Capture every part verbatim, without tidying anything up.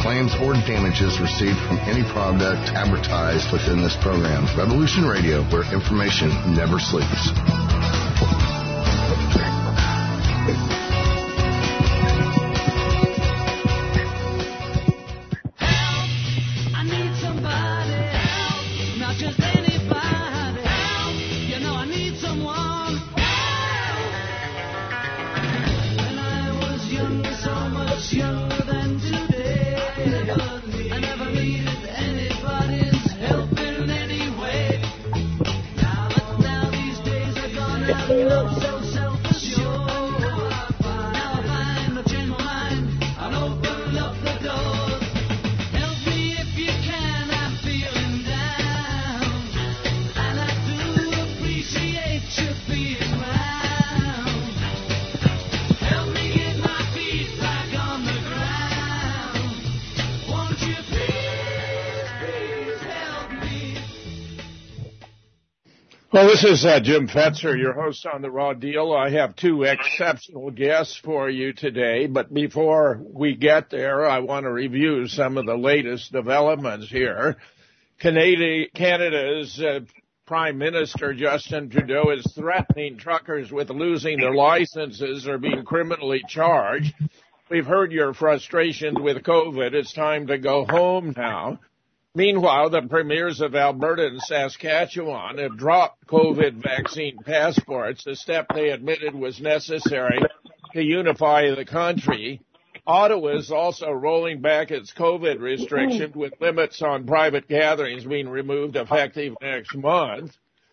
claims or damages received from any product advertised within this program. Revolution Radio, where information never sleeps. Well, this is uh, Jim Fetzer, your host on The Raw Deal. I have two exceptional guests for you today, but before we get there, I want to review some of the latest developments here. Canada, Canada's uh, Prime Minister, Justin Trudeau, is threatening truckers with losing their licenses or being criminally charged. We've heard your frustration with COVID. It's time to go home now. Meanwhile, the premiers of Alberta and Saskatchewan have dropped COVID vaccine passports, a step they admitted was necessary to unify the country. Ottawa is also rolling back its COVID restrictions with limits on private gatherings being removed effective next month.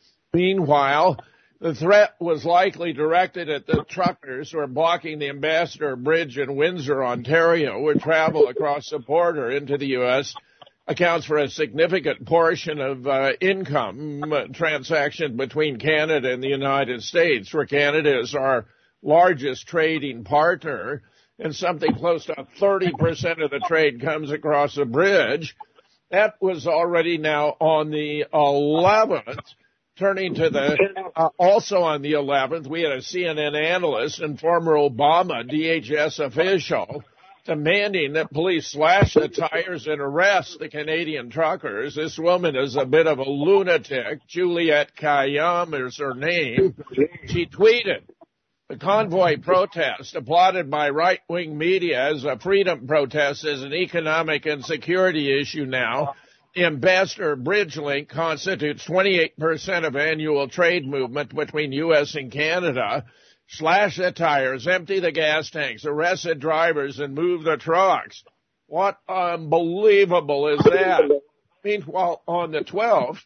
Meanwhile, the threat was likely directed at the truckers who are blocking the Ambassador Bridge in Windsor, Ontario, where travel across the border into the U S accounts for a significant portion of uh, income uh, transactions between Canada and the United States, where Canada is our largest trading partner, and something close to thirty percent of the trade comes across the bridge. That was already now on the eleventh. Turning to the, uh, also on the eleventh, we had a C N N analyst and former Obama D H S official demanding that police slash the tires and arrest the Canadian truckers. This woman is a bit of a lunatic. Juliette Kayyem is her name. She tweeted, the convoy protest, applauded by right-wing media as a freedom protest, is an economic and security issue now. The Ambassador Bridge link constitutes twenty-eight percent of annual trade movement between U S and Canada. Slash the tires, empty the gas tanks, arrest the drivers, and move the trucks. What unbelievable is that? Meanwhile, on the twelfth,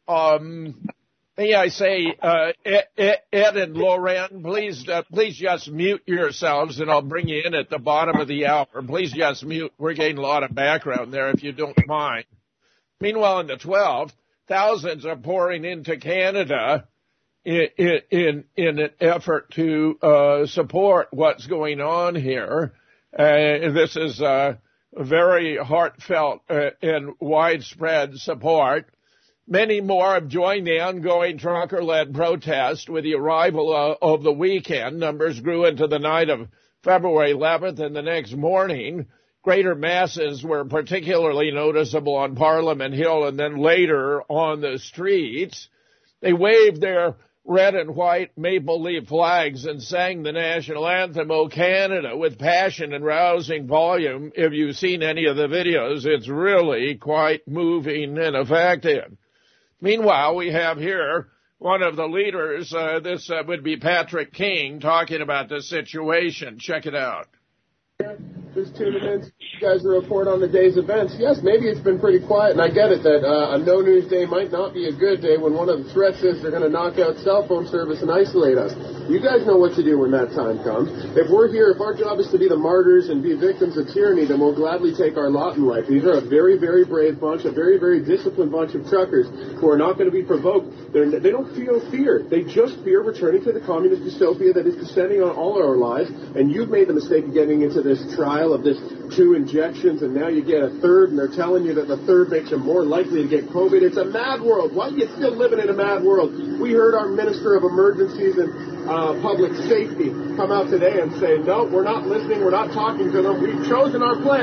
um, may I say, uh, Ed, Ed and Lauren, please, uh, please just mute yourselves, and I'll bring you in at the bottom of the hour. Please just mute. We're getting a lot of background there, if you don't mind. Meanwhile, on the twelfth, thousands are pouring into Canada In, in in an effort to uh, support what's going on here. Uh, this is uh, very heartfelt uh, and widespread support. Many more have joined the ongoing trucker-led protest with the arrival uh, of the weekend. Numbers grew into the night of February eleventh, and the next morning, greater masses were particularly noticeable on Parliament Hill and then later on the streets. They waved their red and white maple leaf flags and sang the national anthem, O Canada, with passion and rousing volume. If you've seen any of the videos, it's really quite moving and effective. Meanwhile, we have here one of the leaders. Uh, this uh, would be Patrick King talking about the situation. Check it out. Just tuning in. You guys to report on the day's events. Yes, maybe it's been pretty quiet, and I get it that uh, a no-news day might not be a good day when one of the threats is they're going to knock out cell phone service and isolate us. You guys know what to do when that time comes. If we're here, if our job is to be the martyrs and be victims of tyranny, then we'll gladly take our lot in life. These are a very, very brave bunch, a very, very disciplined bunch of truckers who are not going to be provoked. They're, they don't feel fear. They just fear returning to the communist dystopia that is descending on all our lives, and you've made the mistake of getting into this trial of this two injections, and now you get a third, and they're telling you that the third makes you more likely to get COVID. It's a mad world. Why are you still living in a mad world? We heard our Minister of Emergencies and uh, Public Safety come out today and say, no, we're not listening, we're not talking to them. We've chosen our plan.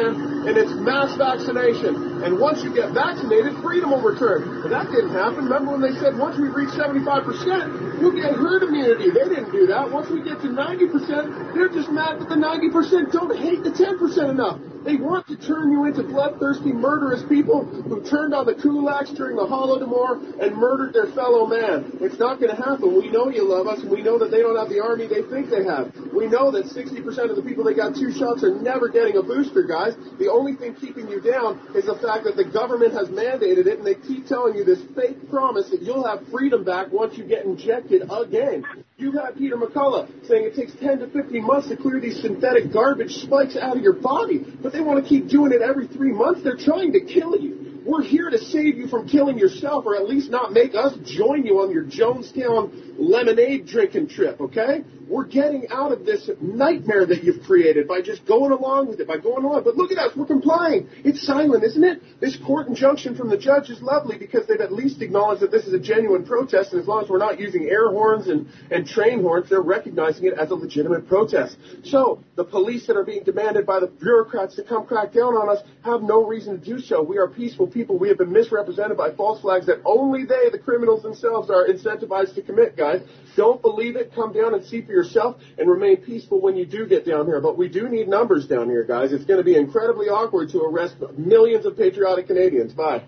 and it's mass vaccination. And once you get vaccinated, freedom will return. But that didn't happen. Remember when they said once we reach seventy-five percent, we'll get herd immunity? They didn't do that. Once we get to ninety percent, they're just mad that the ninety percent don't hate the ten percent enough. They want to turn you into bloodthirsty, murderous people who turned on the kulaks during the Holodomor and murdered their fellow man. It's not going to happen. We know you love us, and we know that they don't have the army they think they have. We know that sixty percent of the people that got two shots are never getting a booster, guys. The only thing keeping you down is the fact that the government has mandated it, and they keep telling you this fake promise that you'll have freedom back once you get injected again. You've had Peter McCullough saying it takes ten to fifteen months to clear these synthetic garbage spikes out of your body, but they want to keep doing it every three months. They're trying to kill you. We're here to save you from killing yourself, or at least not make us join you on your Jonestown lemonade drinking trip, okay? We're getting out of this nightmare that you've created by just going along with it, by going along. But look at us, we're complying. It's silent, isn't it? This court injunction from the judge is lovely because they've at least acknowledged that this is a genuine protest, and as long as we're not using air horns and, and train horns, they're recognizing it as a legitimate protest. So the police that are being demanded by the bureaucrats to come crack down on us have no reason to do so. We are peaceful people. We have been misrepresented by false flags that only they, the criminals themselves, are incentivized to commit, guys. Don't believe it. Come down and see for yourself and remain peaceful when you do get down here. But we do need numbers down here, guys. It's going to be incredibly awkward to arrest millions of patriotic Canadians. Bye.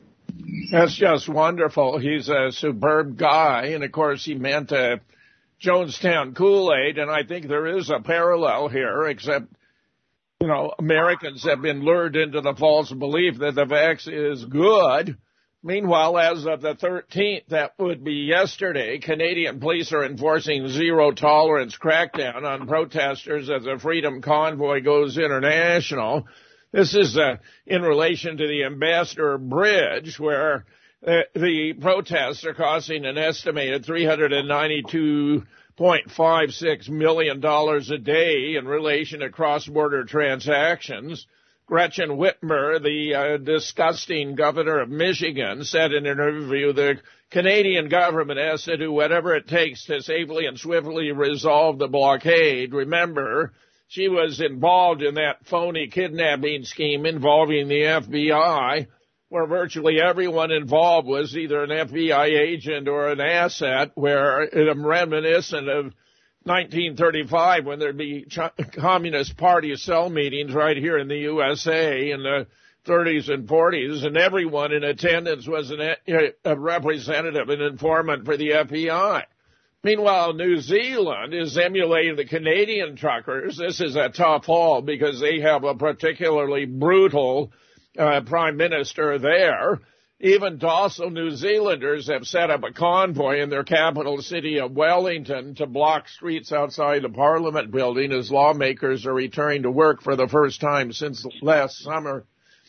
That's just wonderful. He's a superb guy. And, of course, he meant uh, Jonestown Kool-Aid. And I think there is a parallel here, except, you know, Americans have been lured into the false belief that the vax is good. Meanwhile, as of the thirteenth, that would be yesterday, Canadian police are enforcing zero-tolerance crackdown on protesters as a freedom convoy goes international. This is uh, in relation to the Ambassador Bridge, where uh, the protests are costing an estimated three hundred ninety-two point five six million dollars a day in relation to cross-border transactions. Gretchen Whitmer, the uh, disgusting governor of Michigan, said in an interview the Canadian government has to do whatever it takes to safely and swiftly resolve the blockade. Remember, she was involved in that phony kidnapping scheme involving the F B I, where virtually everyone involved was either an F B I agent or an asset, where it reminiscent of nineteen thirty-five, when there'd be Communist Party cell meetings right here in the U S A in the thirties and forties, and everyone in attendance was an, a representative, an informant for the F B I. Meanwhile, New Zealand is emulating the Canadian truckers. This is a tough haul because they have a particularly brutal uh, prime minister there. Even docile New Zealanders have set up a convoy in their capital city of Wellington to block streets outside the Parliament building as lawmakers are returning to work for the first time since last summer.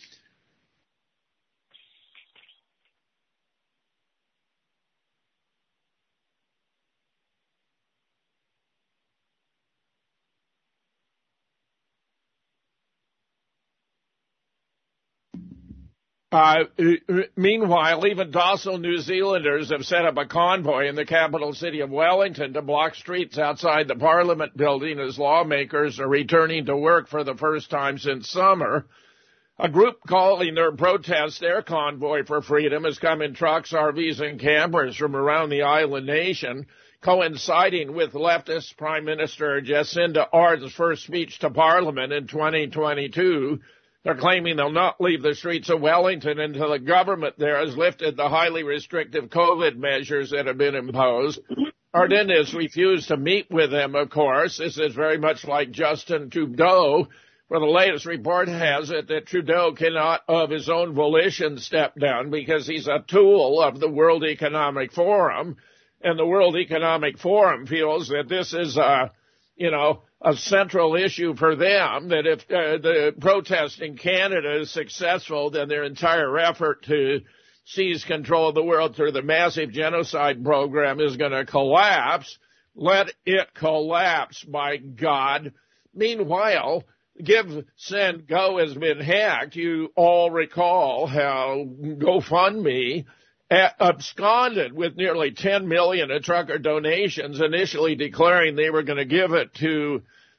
Uh, meanwhile, even docile New Zealanders have set up a convoy in the capital city of Wellington to block streets outside the Parliament building as lawmakers are returning to work for the first time since summer. A group calling their protest their convoy for freedom has come in trucks, R Vs, and campers from around the island nation, coinciding with leftist Prime Minister Jacinda Ardern's first speech to Parliament in twenty twenty-two. They're claiming they'll not leave the streets of Wellington until the government there has lifted the highly restrictive COVID measures that have been imposed. Ardern has refused to meet with them, of course. This is very much like Justin Trudeau, where the latest report has it that Trudeau cannot, of his own volition, step down because he's a tool of the World Economic Forum. And the World Economic Forum feels that this is a, you know, a central issue for them, that if uh, the protest in Canada is successful, then their entire effort to seize control of the world through the massive genocide program is going to collapse. Let it collapse, by God. Meanwhile, Give, Send, Go has been hacked. You all recall how GoFundMe absconded with nearly ten million dollars of trucker donations, initially declaring they were going to give it to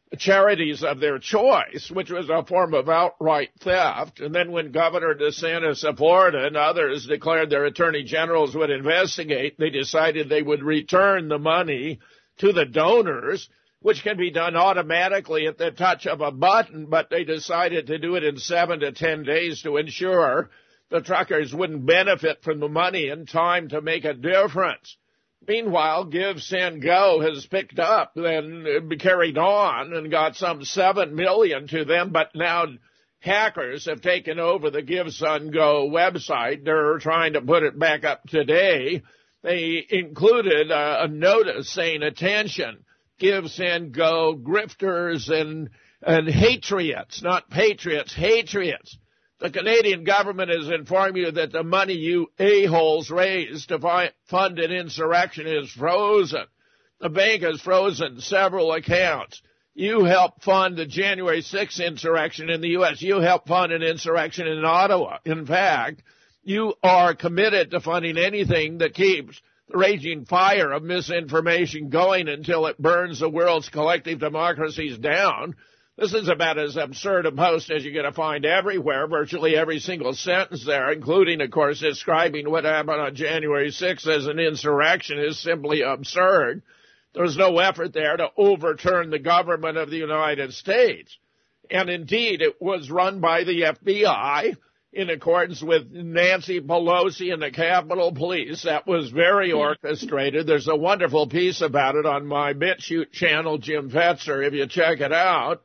charities of their choice, which was a form of outright theft. And then when Governor DeSantis of Florida and others declared their attorney generals would investigate, they decided they would return the money to the donors, which can be done automatically at the touch of a button, but they decided to do it in seven to ten days to ensure the truckers wouldn't benefit from the money in time to make a difference. Meanwhile, Give, Send, Go has picked up and carried on and got some seven million to them, but now hackers have taken over the Give, Send, Go website. They're trying to put it back up today. They included a, a notice saying, attention, Give, Send, Go grifters and, and hatriots, not patriots, hatriots. The Canadian government has informed you that the money you a-holes raised to fi- fund an insurrection is frozen. The bank has frozen several accounts. You helped fund the January sixth insurrection in the U S. You helped fund an insurrection in Ottawa. In fact, you are committed to funding anything that keeps the raging fire of misinformation going until it burns the world's collective democracies down. This is about as absurd a post as you're going to find everywhere, virtually every single sentence there, including, of course, describing what happened on January sixth as an insurrection, is simply absurd. There's no effort there to overturn the government of the United States. And indeed, it was run by the F B I in accordance with Nancy Pelosi and the Capitol Police. That was very orchestrated. There's a wonderful piece about it on my BitChute channel, Jim Fetzer, if you check it out.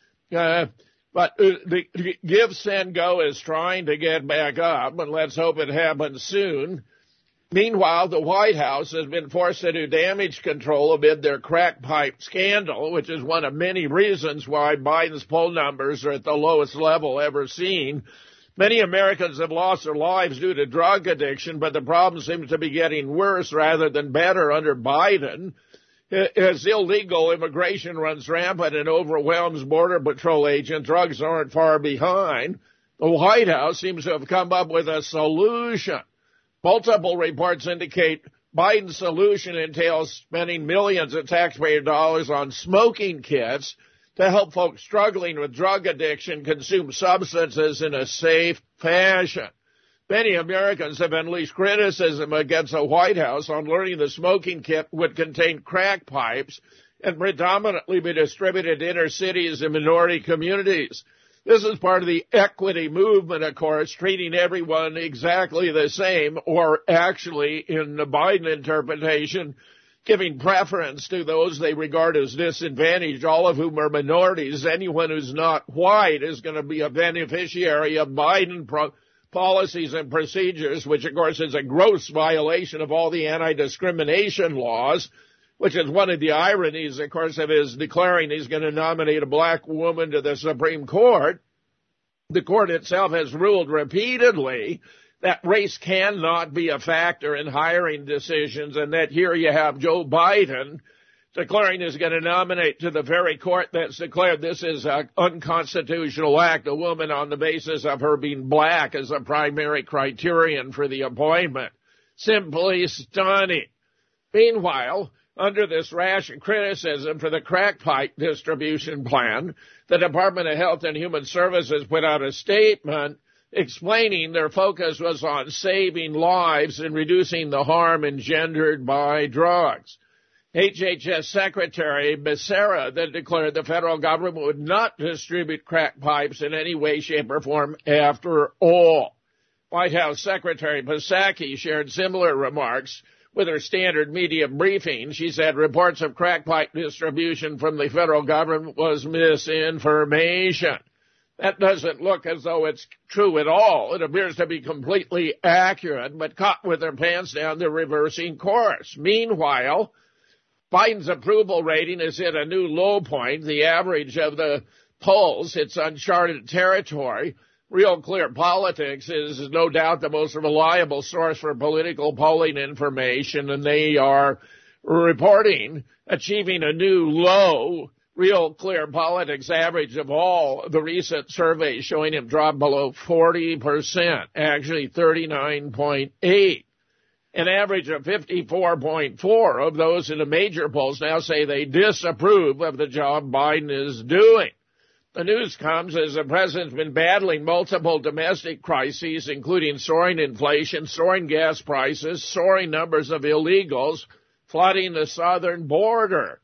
Uh, but uh, the, the Give, Send, Go is trying to get back up, and let's hope it happens soon. Meanwhile, the White House has been forced to do damage control amid their crack pipe scandal, which is one of many reasons why Biden's poll numbers are at the lowest level ever seen. Many Americans have lost their lives due to drug addiction, but the problem seems to be getting worse rather than better under Biden. As illegal immigration runs rampant and overwhelms Border Patrol agents, drugs aren't far behind. The White House seems to have come up with a solution. Multiple reports indicate Biden's solution entails spending millions of taxpayer dollars on smoking kits to help folks struggling with drug addiction consume substances in a safe fashion. Many Americans have unleashed criticism against the White House on learning the smoking kit would contain crack pipes and predominantly be distributed in inner cities and minority communities. This is part of the equity movement, of course, treating everyone exactly the same, or actually, in the Biden interpretation, giving preference to those they regard as disadvantaged, all of whom are minorities. Anyone who's not white is going to be a beneficiary of Biden pro- policies and procedures, which, of course, is a gross violation of all the anti-discrimination laws, which is one of the ironies, of course, of his declaring he's going to nominate a black woman to the Supreme Court. The court itself has ruled repeatedly that race cannot be a factor in hiring decisions, and that here you have Joe Biden declaring he's going to nominate to the very court that's declared this is an unconstitutional act, a woman on the basis of her being black as a primary criterion for the appointment. Simply stunning. Meanwhile, under this rash criticism for the crack pipe distribution plan, the Department of Health and Human Services put out a statement explaining their focus was on saving lives and reducing the harm engendered by drugs. H H S Secretary Becerra then declared the federal government would not distribute crack pipes in any way, shape, or form after all. White House Secretary Psaki shared similar remarks with her standard media briefing. She said reports of crack pipe distribution from the federal government was misinformation. That doesn't look as though it's true at all. It appears to be completely accurate, but caught with their pants down, they're reversing course. Meanwhile, Biden's approval rating is at a new low point. The average of the polls, it's uncharted territory. Real Clear Politics is no doubt the most reliable source for political polling information, and they are reporting achieving a new low. Real Clear Politics average of all the recent surveys showing him drop below forty percent, actually thirty-nine point eight. An average of fifty-four point four of those in the major polls now say they disapprove of the job Biden is doing. The news comes as the president's been battling multiple domestic crises, including soaring inflation, soaring gas prices, soaring numbers of illegals, flooding the southern border.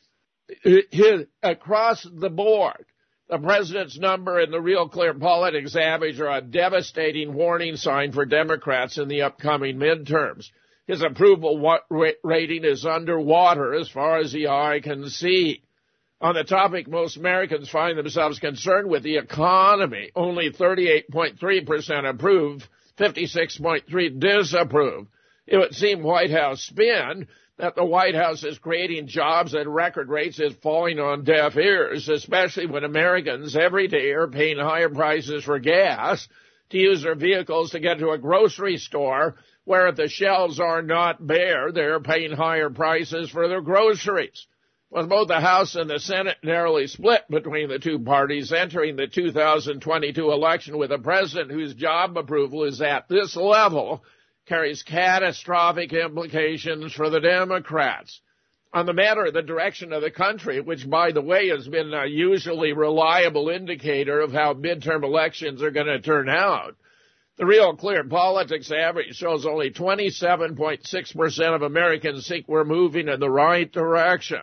Across the board, the president's number and the Real Clear Politics average are a devastating warning sign for Democrats in the upcoming midterms. His approval rating is underwater as far as the eye can see. On the topic most Americans find themselves concerned with, the economy, only thirty-eight point three percent approve, fifty-six point three percent disapprove. It would seem White House spin that the White House is creating jobs at record rates is falling on deaf ears, especially when Americans every day are paying higher prices for gas to use their vehicles to get to a grocery store where if the shelves are not bare, they're paying higher prices for their groceries. With both the House and the Senate narrowly split between the two parties entering the two thousand twenty-two election with a president whose job approval is at this level, carries catastrophic implications for the Democrats. On the matter of the direction of the country, which, by the way, has been a usually reliable indicator of how midterm elections are going to turn out, the Real Clear Politics average shows only twenty-seven point six percent of Americans think we're moving in the right direction.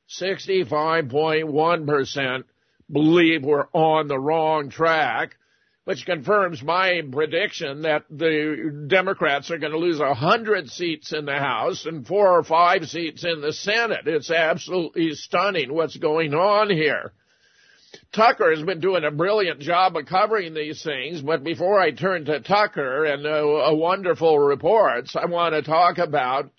sixty-five point one percent believe we're on the wrong track, which confirms my prediction that the Democrats are going to lose one hundred seats in the House and four or five seats in the Senate. It's absolutely stunning what's going on here. Tucker has been doing a brilliant job of covering these things, but before I turn to Tucker and uh, uh, wonderful reports, I want to talk about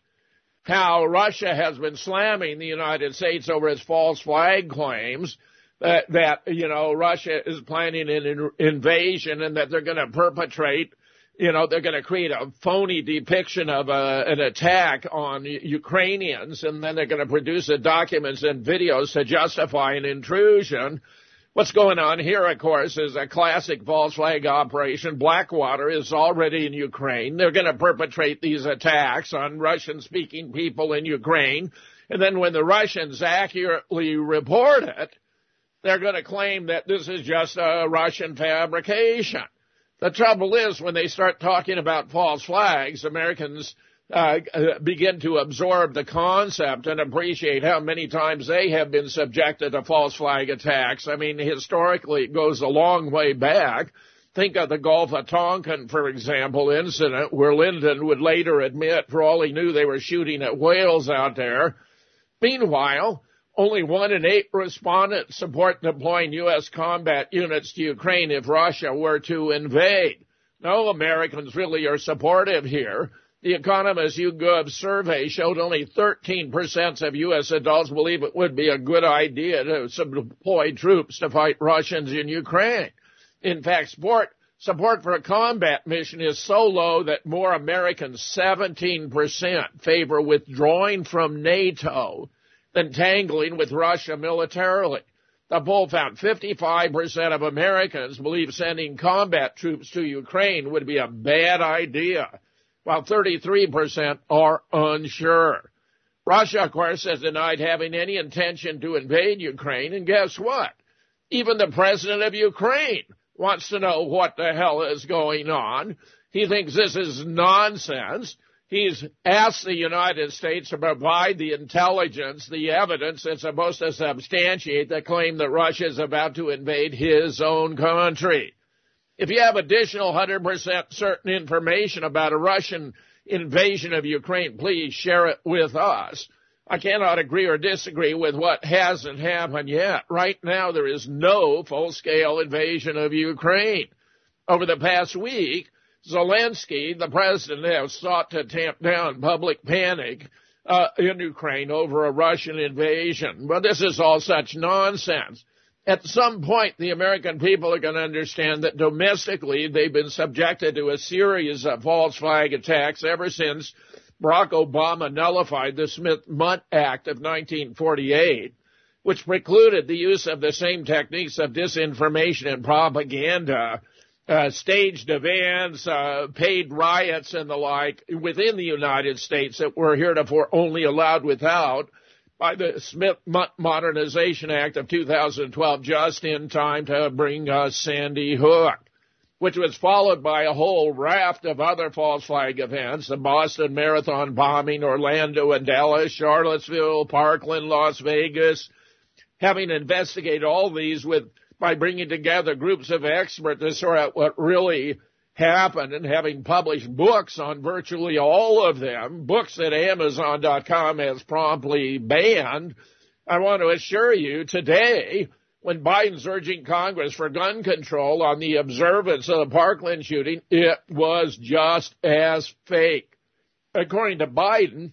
how Russia has been slamming the United States over its false flag claims. That, that, you know, Russia is planning an in, invasion and that they're going to perpetrate, you know, they're going to create a phony depiction of a, an attack on Ukrainians, and then they're going to produce the documents and videos to justify an intrusion. What's going on here, of course, is a classic false flag operation. Blackwater is already in Ukraine. They're going to perpetrate these attacks on Russian-speaking people in Ukraine, and then when the Russians accurately report it, they're going to claim that this is just a Russian fabrication. The trouble is, when they start talking about false flags, Americans uh, begin to absorb the concept and appreciate how many times they have been subjected to false flag attacks. I mean, historically, it goes a long way back. Think of the Gulf of Tonkin, for example, incident where Lyndon would later admit, for all he knew, they were shooting at whales out there. Meanwhile, only one in eight respondents support deploying U S combat units to Ukraine if Russia were to invade. No Americans really are supportive here. The Economist YouGov survey showed only thirteen percent of U S adults believe it would be a good idea to deploy troops to fight Russians in Ukraine. In fact, support, support for a combat mission is so low that more Americans, seventeen percent, favor withdrawing from NATO than tangling with Russia militarily. The poll found fifty-five percent of Americans believe sending combat troops to Ukraine would be a bad idea, while thirty-three percent are unsure. Russia, of course, has denied having any intention to invade Ukraine, and guess what? Even the president of Ukraine wants to know what the hell is going on. He thinks this is nonsense. He's asked the United States to provide the intelligence, the evidence that's supposed to substantiate the claim that Russia is about to invade his own country. If you have additional one hundred percent certain information about a Russian invasion of Ukraine, please share it with us. I cannot agree or disagree with what hasn't happened yet. Right now, there is no full-scale invasion of Ukraine. Over the past week, Zelensky, the president, has sought to tamp down public panic uh, in Ukraine over a Russian invasion. But this is all such nonsense. At some point, the American people are going to understand that domestically they've been subjected to a series of false flag attacks ever since Barack Obama nullified the Smith-Mundt Act of nineteen forty-eight, which precluded the use of the same techniques of disinformation and propaganda uh, staged events, uh, paid riots and the like within the United States that were heretofore only allowed without by the Smith Modernization Act of two thousand twelve, just in time to bring us Sandy Hook, which was followed by a whole raft of other false flag events, the Boston Marathon bombing, Orlando and Dallas, Charlottesville, Parkland, Las Vegas. Having investigated all these with by bringing together groups of experts to sort out what really happened and having published books on virtually all of them, books that Amazon dot com has promptly banned, I want to assure you today, when Biden's urging Congress for gun control on the observance of the Parkland shooting, it was just as fake. According to Biden,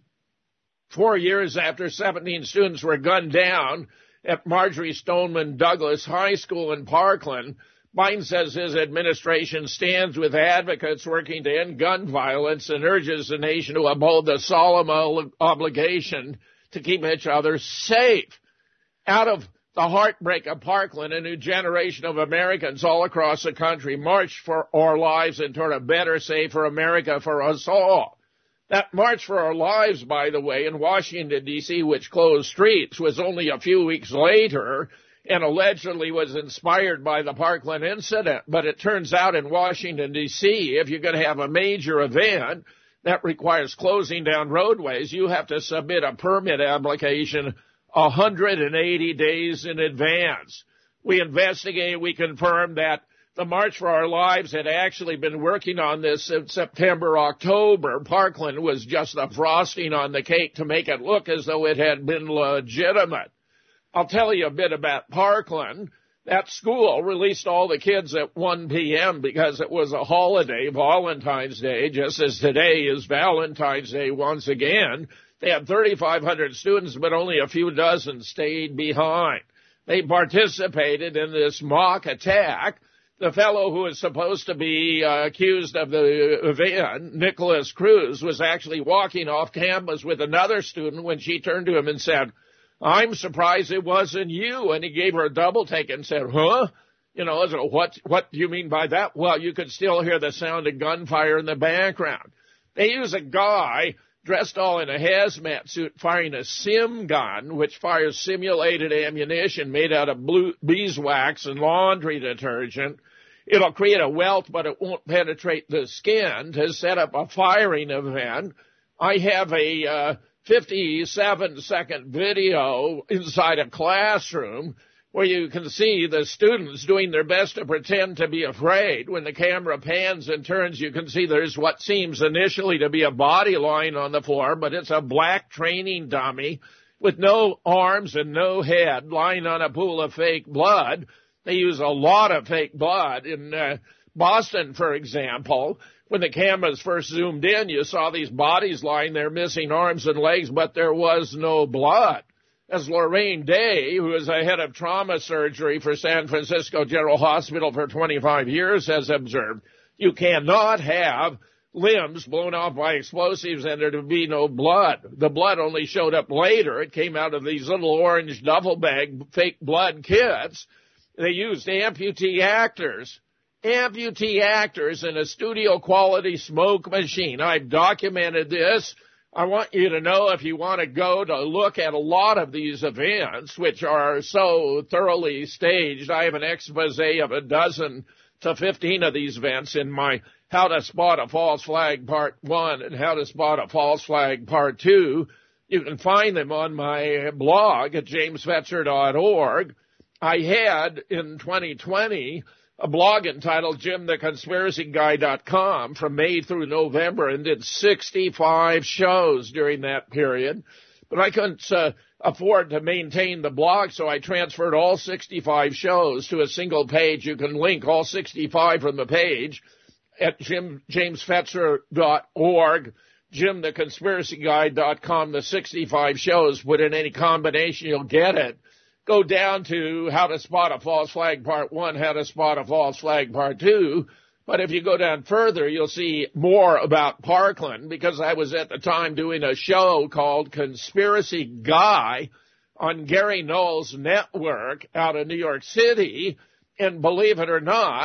four years after seventeen students were gunned down at Marjorie Stoneman Douglas High School in Parkland, Biden says his administration stands with advocates working to end gun violence and urges the nation to uphold the solemn obligation to keep each other safe. Out of the heartbreak of Parkland, a new generation of Americans all across the country marched for our lives and toward a better, safer America for us all. That March for Our Lives, by the way, in Washington, D C, which closed streets, was only a few weeks later and allegedly was inspired by the Parkland incident. But it turns out in Washington, D C, if you're going to have a major event that requires closing down roadways, you have to submit a permit application one hundred eighty days in advance. We investigated, we confirmed that the March for Our Lives had actually been working on this since September, October. Parkland was just the frosting on the cake to make it look as though it had been legitimate. I'll tell you a bit about Parkland. That school released all the kids at one p.m. because it was a holiday, Valentine's Day, just as today is Valentine's Day once again. They had thirty-five hundred students, but only a few dozen stayed behind. They participated in this mock attack. The fellow who was supposed to be uh, accused of the event, Nicholas Cruz, was actually walking off campus with another student when she turned to him and said, "I'm surprised it wasn't you." And he gave her a double take and said, "Huh? You know, what, what do you mean by that?" Well, you could still hear the sound of gunfire in the background. They use a guy dressed all in a hazmat suit firing a sim gun, which fires simulated ammunition made out of blue, beeswax and laundry detergent. It'll create a welt, but it won't penetrate the skin, to set up a firing event. I have a uh, fifty-seven second video inside a classroom where you can see the students doing their best to pretend to be afraid. When the camera pans and turns, you can see there's what seems initially to be a body lying on the floor, but it's a black training dummy with no arms and no head lying on a pool of fake blood. They use a lot of fake blood. In uh, Boston, for example, when the cameras first zoomed in, you saw these bodies lying there missing arms and legs, but there was no blood. As Lorraine Day, who is a head of trauma surgery for San Francisco General Hospital for twenty-five years, has observed, you cannot have limbs blown off by explosives and there to be no blood. The blood only showed up later. It came out of these little orange duffel bag fake blood kits. They used amputee actors, amputee actors in a studio-quality smoke machine. I've documented this. I want you to know, if you want to go to look at a lot of these events, which are so thoroughly staged, I have an expose of a dozen to fifteen of these events in my How to Spot a False Flag Part one and How to Spot a False Flag Part two. You can find them on my blog at james fetzer dot org. I had, in twenty twenty, a blog entitled jim the conspiracy guy dot com from May through November, and did sixty-five shows during that period. But I couldn't uh, afford to maintain the blog, so I transferred all sixty-five shows to a single page. You can link all sixty-five from the page at jim james fetzer dot org, jim the conspiracy guy dot com. The sixty-five shows, put in any combination, you'll get it. Go down to How to Spot a False Flag Part one, How to Spot a False Flag Part two. But if you go down further, you'll see more about Parkland, because I was at the time doing a show called Conspiracy Guy on Gary Knowles' network out of New York City. And believe it or not,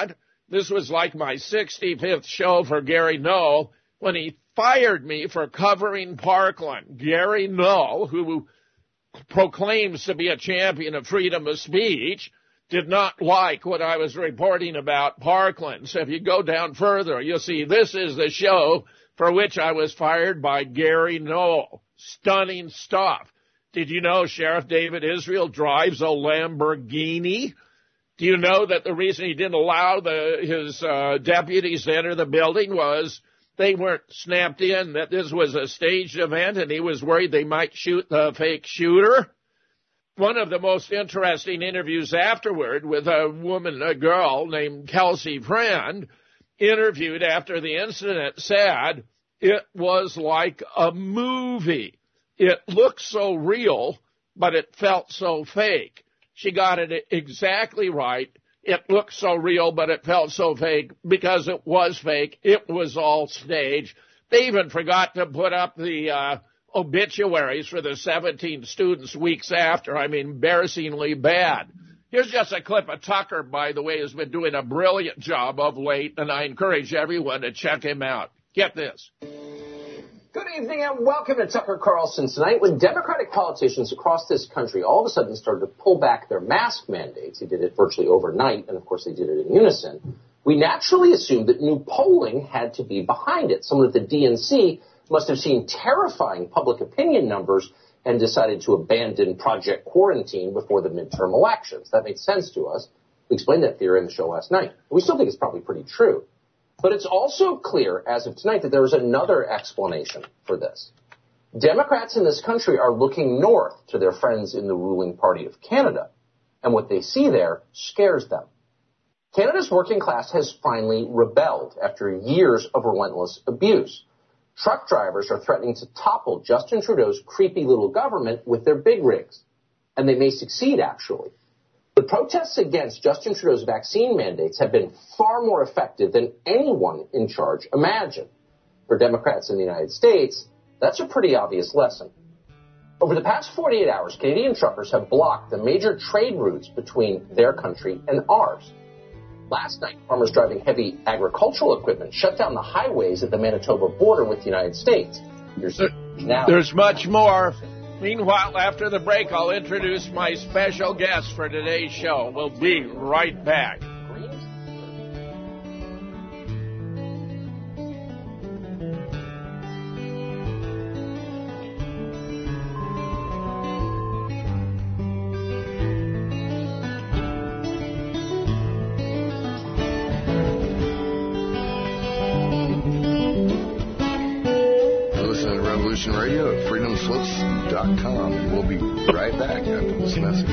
This was like my sixty-fifth show for Gary Null when he fired me for covering Parkland. Gary Null, who proclaims to be a champion of freedom of speech, did not like what I was reporting about Parkland. So if you go down further, you'll see this is the show for which I was fired by Gary Null. Stunning stuff. Did you know Sheriff David Israel drives a Lamborghini? Do you know that the reason he didn't allow the, his uh, deputies to enter the building was they weren't snapped in, that this was a staged event, and he was worried they might shoot the fake shooter? One of the most interesting interviews afterward with a woman, a girl named Kelsey Friend, interviewed after the incident, said it was like a movie. It looked so real, but it felt so fake. She got it exactly right. It looked so real, but it felt so fake because it was fake. It was all staged. They even forgot to put up the uh, obituaries for the seventeen students weeks after. I mean, embarrassingly bad. Here's just a clip of Tucker, by the way, who's been doing a brilliant job of late, and I encourage everyone to check him out. Get this. Good evening and welcome to Tucker Carlson tonight. When Democratic politicians across this country all of a sudden started to pull back their mask mandates, they did it virtually overnight, and of course they did it in unison, we naturally assumed that new polling had to be behind it. Someone at the D N C must have seen terrifying public opinion numbers and decided to abandon Project Quarantine before the midterm elections. That made sense to us. We explained that theory in the show last night. We still think it's probably pretty true. But it's also clear, as of tonight, that there is another explanation for this. Democrats in this country are looking north to their friends in the ruling party of Canada, and what they see there scares them. Canada's working class has finally rebelled after years of relentless abuse. Truck drivers are threatening to topple Justin Trudeau's creepy little government with their big rigs, and they may succeed, actually. The protests against Justin Trudeau's vaccine mandates have been far more effective than anyone in charge imagined. For Democrats in the United States, that's a pretty obvious lesson. Over the past forty-eight hours, Canadian truckers have blocked the major trade routes between their country and ours. Last night, farmers driving heavy agricultural equipment shut down the highways at the Manitoba border with the United States. There's, now, There's much more. Meanwhile, after the break, I'll introduce my special guest for today's show. We'll be right back. Radio at freedom slips dot com. We'll be right back after this message.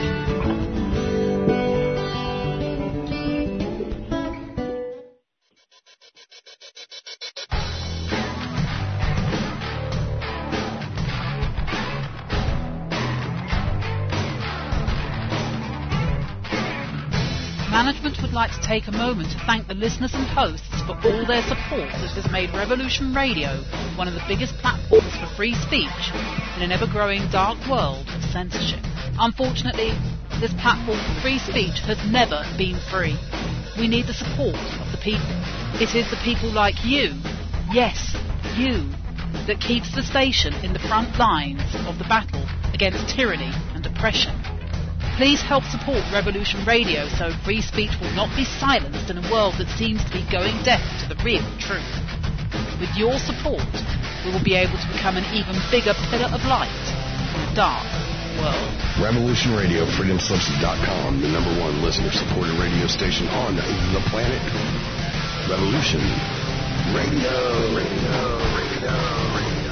Management would like to take a moment to thank the listeners and hosts for all their support that has made Revolution Radio one of the biggest platforms for free speech in an ever-growing dark world of censorship. Unfortunately, this platform for free speech has never been free. We need the support of the people. It is the people like you, yes, you, that keeps the station in the front lines of the battle against tyranny and oppression. Please help support Revolution Radio so free speech will not be silenced in a world that seems to be going deaf to the real truth. With your support, we will be able to become an even bigger pillar of light in a dark world. Revolution Radio, freedom slips dot com, the number one listener-supported radio station on the planet. Revolution Radio, Radio, Radio, Radio.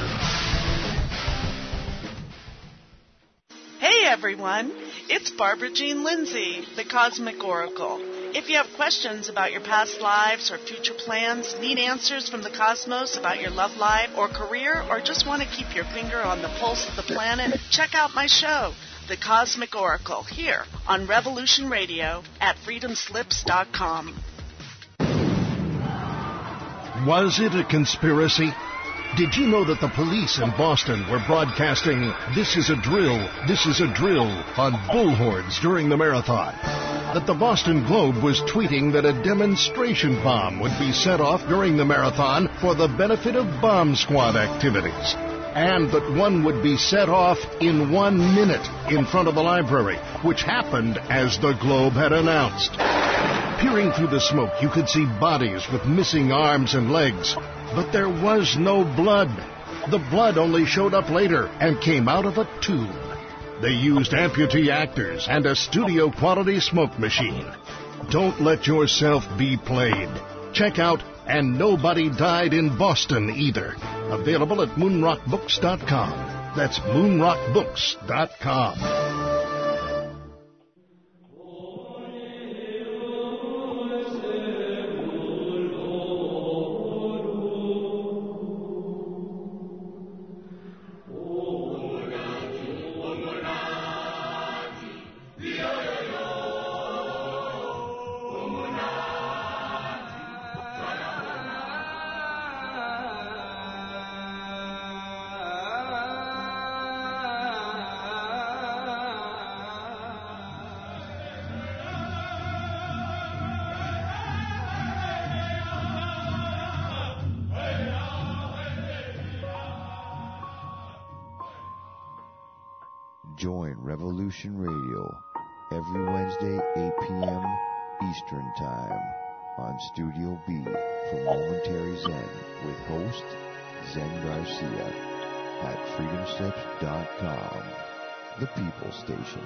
Hey everyone, it's Barbara Jean Lindsay, the Cosmic Oracle. If you have questions about your past lives or future plans, need answers from the cosmos about your love life or career, or just want to keep your finger on the pulse of the planet, check out my show, The Cosmic Oracle, here on Revolution Radio at freedom slips dot com. Was it a conspiracy? Did you know that the police in Boston were broadcasting "This is a drill, this is a drill" on bullhorns during the marathon? that the Boston Globe was tweeting that a demonstration bomb would be set off during the marathon for the benefit of bomb squad activities, and that one would be set off in one minute in front of the library, which happened as the Globe had announced. Peering through the smoke, you could see bodies with missing arms and legs, but there was no blood. The blood only showed up later and came out of a tube. They used amputee actors and a studio-quality smoke machine. Don't let yourself be played. Check out And Nobody Died in Boston Either. Available at moonrock books dot com. That's moonrock books dot com. Join Revolution Radio every Wednesday, eight p.m. Eastern Time on Studio B for Momentary Zen with host Zen Garcia at freedom slips dot com, the People Station.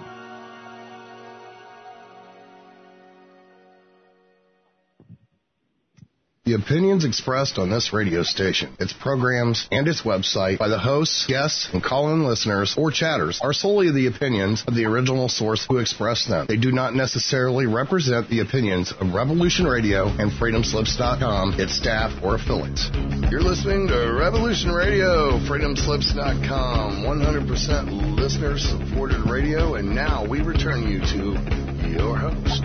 The opinions expressed on this radio station, its programs, and its website by the hosts, guests, and call-in listeners or chatters are solely the opinions of the original source who expressed them. They do not necessarily represent the opinions of Revolution Radio and freedom slips dot com, its staff, or affiliates. You're listening to Revolution Radio, freedom slips dot com, one hundred percent listener-supported radio, and now we return you to your host.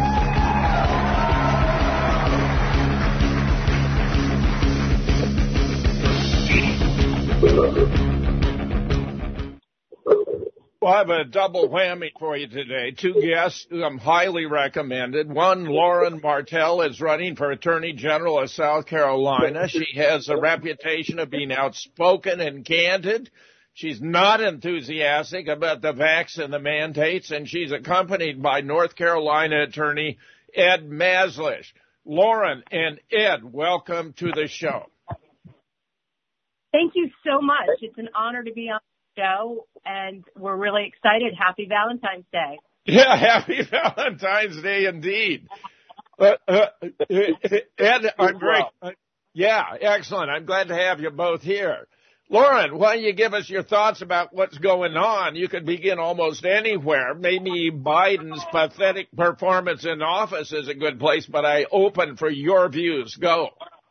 Well, I have a double whammy for you today. Two guests who I'm highly recommended. One, Lauren Martell, is running for Attorney General of South Carolina. She has a reputation of being outspoken and candid. She's not enthusiastic about the vax and the mandates, and she's accompanied by North Carolina Attorney Ed Maslish. Lauren and Ed, welcome to the show. Thank you so much. It's an honor to be on the show, and we're really excited. Happy Valentine's Day. Yeah, happy Valentine's Day indeed. Uh, uh, Ed, I'm great. Uh, yeah, excellent. I'm glad to have you both here. Lauren, why don't you give us your thoughts about what's going on? You could begin almost anywhere. Maybe Biden's pathetic performance in office is a good place, but I open for your views. Go.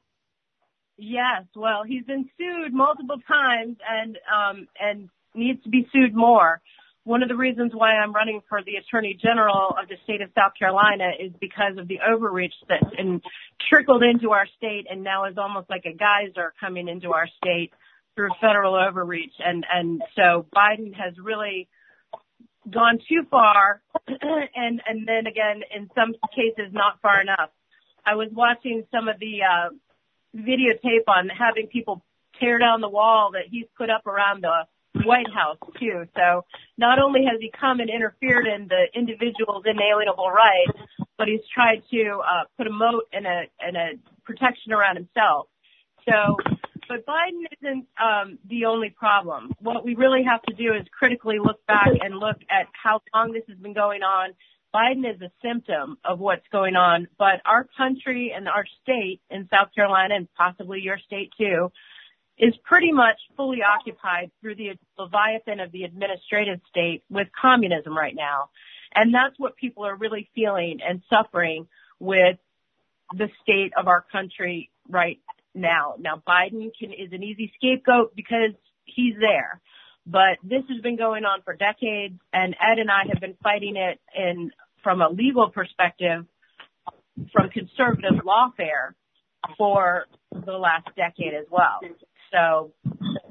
Yes, well, he's been sued multiple times and um, and needs to be sued more. One of the reasons why I'm running for the Attorney General of the state of South Carolina is because of the overreach that's in, trickled into our state and now is almost like a geyser coming into our state through federal overreach. And, and so Biden has really gone too far and, and then again, in some cases, not far enough. I was watching some of the uh, videotape on having people tear down the wall that he's put up around the White House too. So not only has he come and interfered in the individual's inalienable rights, but he's tried to uh, put a moat and a and a protection around himself. So, but Biden isn't um, the only problem. What we really have to do is critically look back and look at how long this has been going on. Biden is a symptom of what's going on, but our country and our state in South Carolina, and possibly your state too, is pretty much fully occupied through the leviathan of the administrative state with communism right now. And that's what people are really feeling and suffering with the state of our country right now. Now, Biden can, is an easy scapegoat because he's there. But this has been going on for decades, and Ed and I have been fighting it in from a legal perspective from conservative lawfare for the last decade as well. So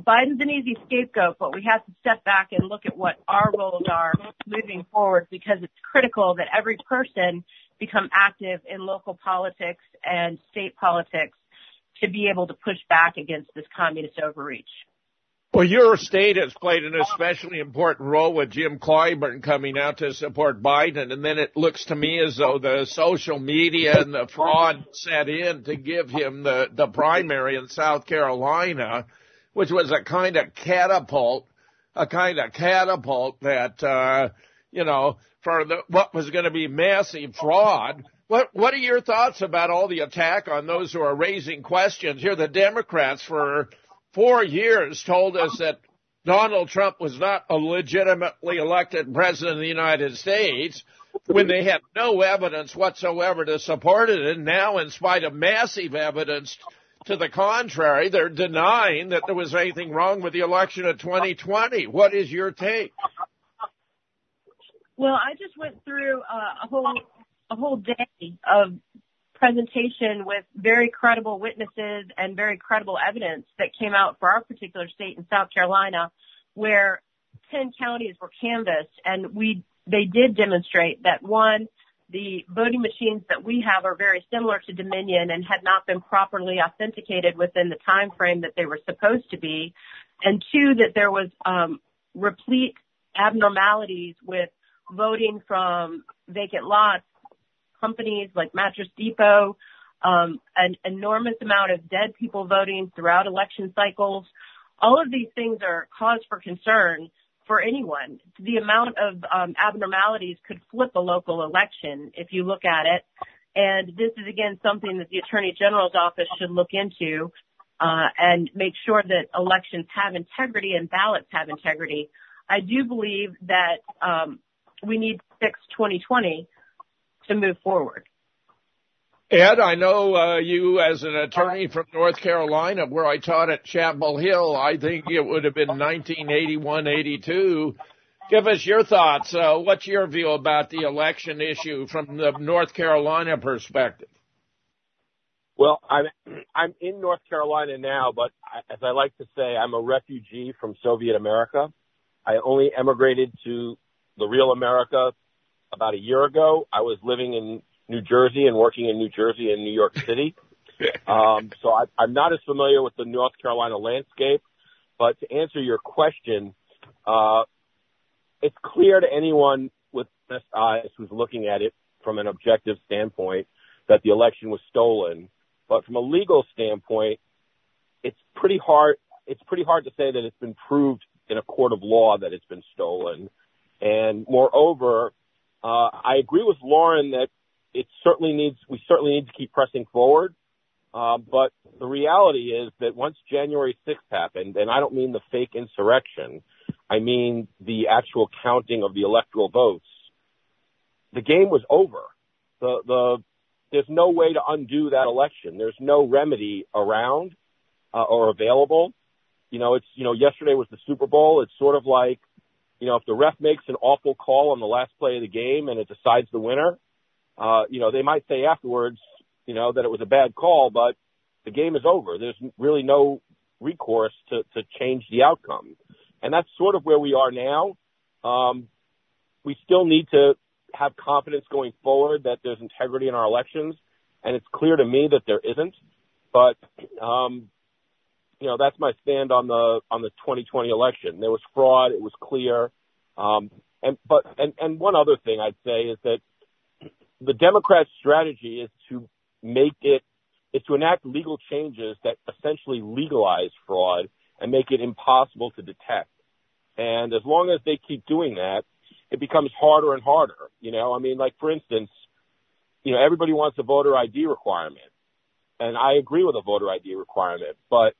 Biden's an easy scapegoat, but we have to step back and look at what our roles are moving forward, because it's critical that every person become active in local politics and state politics to be able to push back against this communist overreach. Well, your state has played an especially important role with Jim Clyburn coming out to support Biden, and then it looks to me as though the social media and the fraud set in to give him the, the primary in South Carolina, which was a kind of catapult, a kind of catapult that, uh, you know, for the, what was going to be massive fraud. What, what are your thoughts about all the attack on those who are raising questions? Here, the Democrats for four years told us that Donald Trump was not a legitimately elected president of the United States when they had no evidence whatsoever to support it. And now, in spite of massive evidence to the contrary, they're denying that there was anything wrong with the election of twenty twenty. What is your take? Well, I just went through uh, a whole a whole day of presentation with very credible witnesses and very credible evidence that came out for our particular state in South Carolina, where ten counties were canvassed, and we they did demonstrate that, one, the voting machines that we have are very similar to Dominion and had not been properly authenticated within the time frame that they were supposed to be, and two, that there was um, replete abnormalities with voting from vacant lots, companies like Mattress Depot, um, an enormous amount of dead people voting throughout election cycles. All of these things are cause for concern for anyone. The amount of um, abnormalities could flip a local election if you look at it. And this is, again, something that the Attorney General's office should look into uh, and make sure that elections have integrity and ballots have integrity. I do believe that um, we need to fix twenty twenty to move forward. Ed, I know uh, you as an attorney from North Carolina, where I taught at Chapel Hill. I think it would have been nineteen eighty-one, eighty-two. Give us your thoughts. Uh, what's your view about the election issue from the North Carolina perspective? Well, I'm I'm in North Carolina now, but I, as I like to say, I'm a refugee from Soviet America. I only emigrated to the real America about a year ago. I was living in New Jersey and working in New Jersey and New York City. Um, so I, I'm not as familiar with the North Carolina landscape. But to answer your question, uh, it's clear to anyone with honest eyes who's looking at it from an objective standpoint that the election was stolen. But from a legal standpoint, it's pretty hard. It's pretty hard to say that it's been proved in a court of law that it's been stolen. And moreover, uh, I agree with Lauren that it certainly needs, we certainly need to keep pressing forward. Uh, but the reality is that once January sixth happened, and I don't mean the fake insurrection, I mean the actual counting of the electoral votes, the game was over. The, the, there's no way to undo that election. There's no remedy around, uh, or available. You know, it's, you know, yesterday was the Super Bowl. It's sort of like, you know, if the ref makes an awful call on the last play of the game and it decides the winner, uh, you know, they might say afterwards, you know, that it was a bad call, but the game is over. There's really no recourse to, to change the outcome. And that's sort of where we are now. Um, we still need to have confidence going forward that there's integrity in our elections. And it's clear to me that there isn't. But, um, you know, that's my stand on the, on the twenty twenty election. There was fraud. It was clear. Um, and, but, and, and one other thing I'd say is that the Democrats' strategy is to make it, is to enact legal changes that essentially legalize fraud and make it impossible to detect. And as long as they keep doing that, it becomes harder and harder. You know, I mean, like, for instance, you know, everybody wants a voter I D requirement. And I agree with a voter I D requirement, but